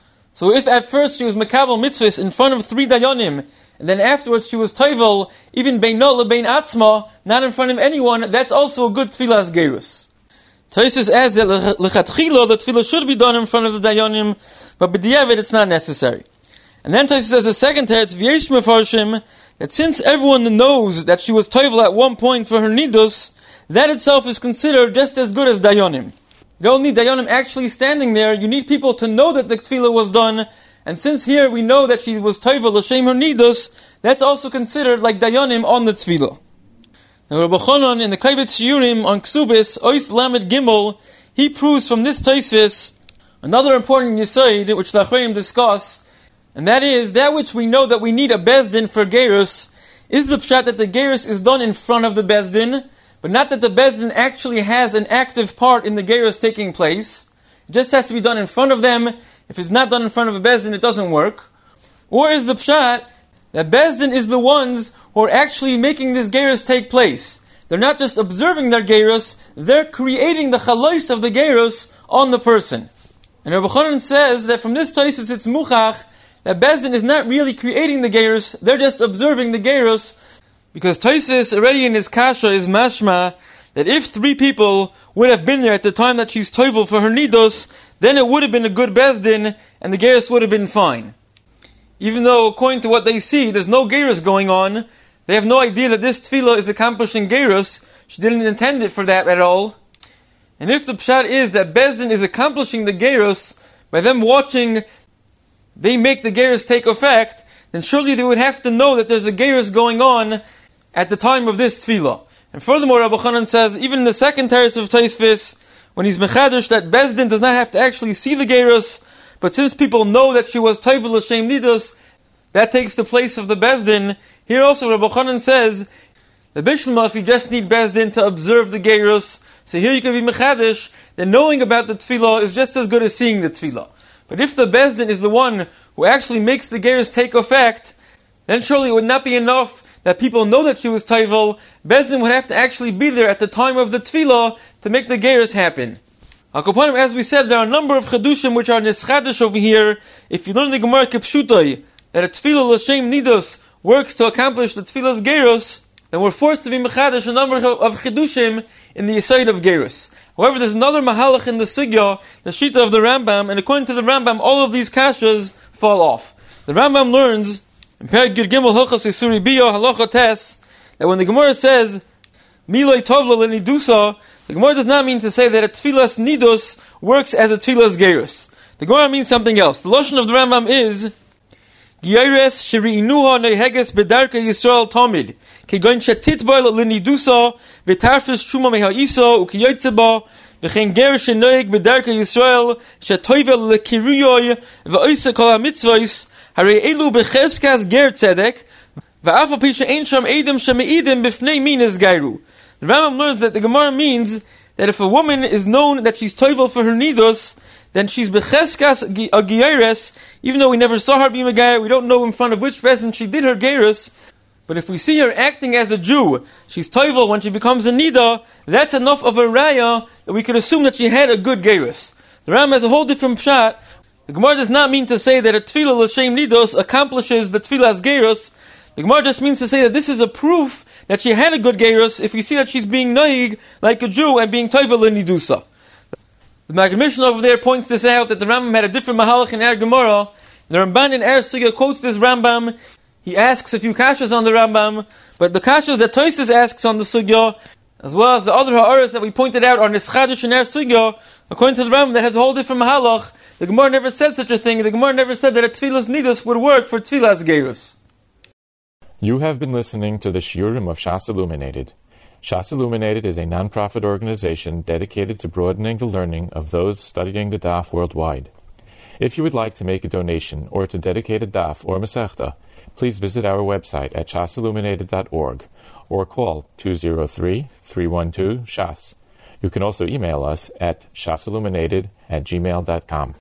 So if at first she was mekabel mitzvahs in front of 3 dayanim, and then afterwards she was toivel, even beinot lebein atzma, not in front of anyone, that's also a good tefillah's gerus. Tosfos adds that lechatchila the tefillah should be done in front of the dayanim, but b'diavad it's not necessary. And then Tosfos says the second teretz v'yesh mefarshim that since everyone knows that she was toivel at one point for her nidus, that itself is considered just as good as dayanim. You don't need dayanim actually standing there. You need people to know that the tefillah was done. And since here we know that she was toivel l'shem her nidus, that's also considered like dayanim on the tefillah. Now Rabbi Chanan in the Kaibetz Shiurim on Ksubis, Ois Lamed Gimel, he proves from this Tosfos another important Yesod which the Achronim discuss, and that is, that which we know that we need a Bezdin for Gerus, is the pshat that the Gerus is done in front of the Bezdin, but not that the Bezdin actually has an active part in the Gerus taking place. It just has to be done in front of them. If it's not done in front of a Bezdin, it doesn't work. Or is the pshat that Bezdin is the ones who are actually making this gerus take place. They're not just observing their gerus, they're creating the chalois of the gerus on the person. And Rabbi Chanan says that from this Tosfos it's muchach that Bezdin is not really creating the gerus, they're just observing the gerus, because Tosfos already in his kasha is mashma that if 3 people would have been there at the time that she's toivel for her nidos, then it would have been a good Bezdin and the gerus would have been fine. Even though, according to what they see, there's no gerus going on, they have no idea that this tefillah is accomplishing gerus. She didn't intend it for that at all. And if the pshat is that Bezdin is accomplishing the gerus, by them watching, they make the gerus take effect, then surely they would have to know that there's a gerus going on at the time of this tefillah. And furthermore, Rabbi Chanan says, even in the second teretz of Tosfos, when he's mechadesh that Bezdin does not have to actually see the gerus, but since people know that she was toivel l'shem nidus, that takes the place of the Bezdin. Here also Rabbi Chanan says, the Bishlama, if you just need Bezdin to observe the gerus, so here you can be mechadesh, then knowing about the tefillah is just as good as seeing the tefillah. But if the Bezdin is the one who actually makes the gerus take effect, then surely it would not be enough that people know that she was toivel. Bezdin would have to actually be there at the time of the tefillah to make the gerus happen. As we said, there are a number of chedushim which are nischadish over here. If you learn the Gemara Kipshutai, that a tefillah l'shem nidus works to accomplish the tefillah's gerus, then we're forced to be mechadish a number of chedushim in the Yesod of gerus. However, there's another mahalach in the Sugya, the Shita of the Rambam, and according to the Rambam, all of these kashas fall off. The Rambam learns, in Perek Gid Gimel Hilchos Isuri Biyo Halacha Tes, that when the Gemara says, Milay Tovla Lenidusa, the Gemara does not mean to say that a tefillah's nidus works as a tefillah's gerus. The The Gemara means something else. The lashon of the Rambam is Gieres sheri'inuha neheges bedarka Yisrael tamid kegon shetitbar linidusa v'tarfis shuma meha'isa ukiyotzeba v'chen ger shenoeg bedarka Yisrael shetoivel lekiruyoy v'oisa kol hamitzvos harei elu becheskas ger tzedek v'afal pisha ein sham edim shemeidim b'fnei minas gairu. The Rambam learns that the Gemara means that if a woman is known that she's toivel for her nidus, then she's becheskas a geiris, even though we never saw her being a geir, we don't know in front of which person she did her geiris, but if we see her acting as a Jew, she's toivel when she becomes a nida, that's enough of a raya that we could assume that she had a good geiris. The Rambam has a whole different pshat. The Gemara does not mean to say that a tefillah l'shem nidos accomplishes the tefillah as geiris. The Gemara just means to say that this is a proof that she had a good geiris if we see that she's being naig like a Jew and being toivel in nidusa. The Maggid Mishnah over there points this out, that the Rambam had a different mahalach in Er Gemara. The Ramban in Er Sugya quotes this Rambam. He asks a few kashas on the Rambam, but the kashas that Tosfos asks on the Sugya, as well as the other ha'aras that we pointed out are Nischadish in Er Sugya, according to the Rambam that has a whole different mahalach. The Gemara never said such a thing. The Gemara never said that a tefillas nidus would work for tefillas geirus. You have been listening to the Shiurim of Shas Illuminated. Shas Illuminated is a non-profit organization dedicated to broadening the learning of those studying the daf worldwide. If you would like to make a donation or to dedicate a daf or masechta, please visit our website at shasilluminated.org or call 203-312-SHAS. You can also email us at shasilluminated@gmail.com.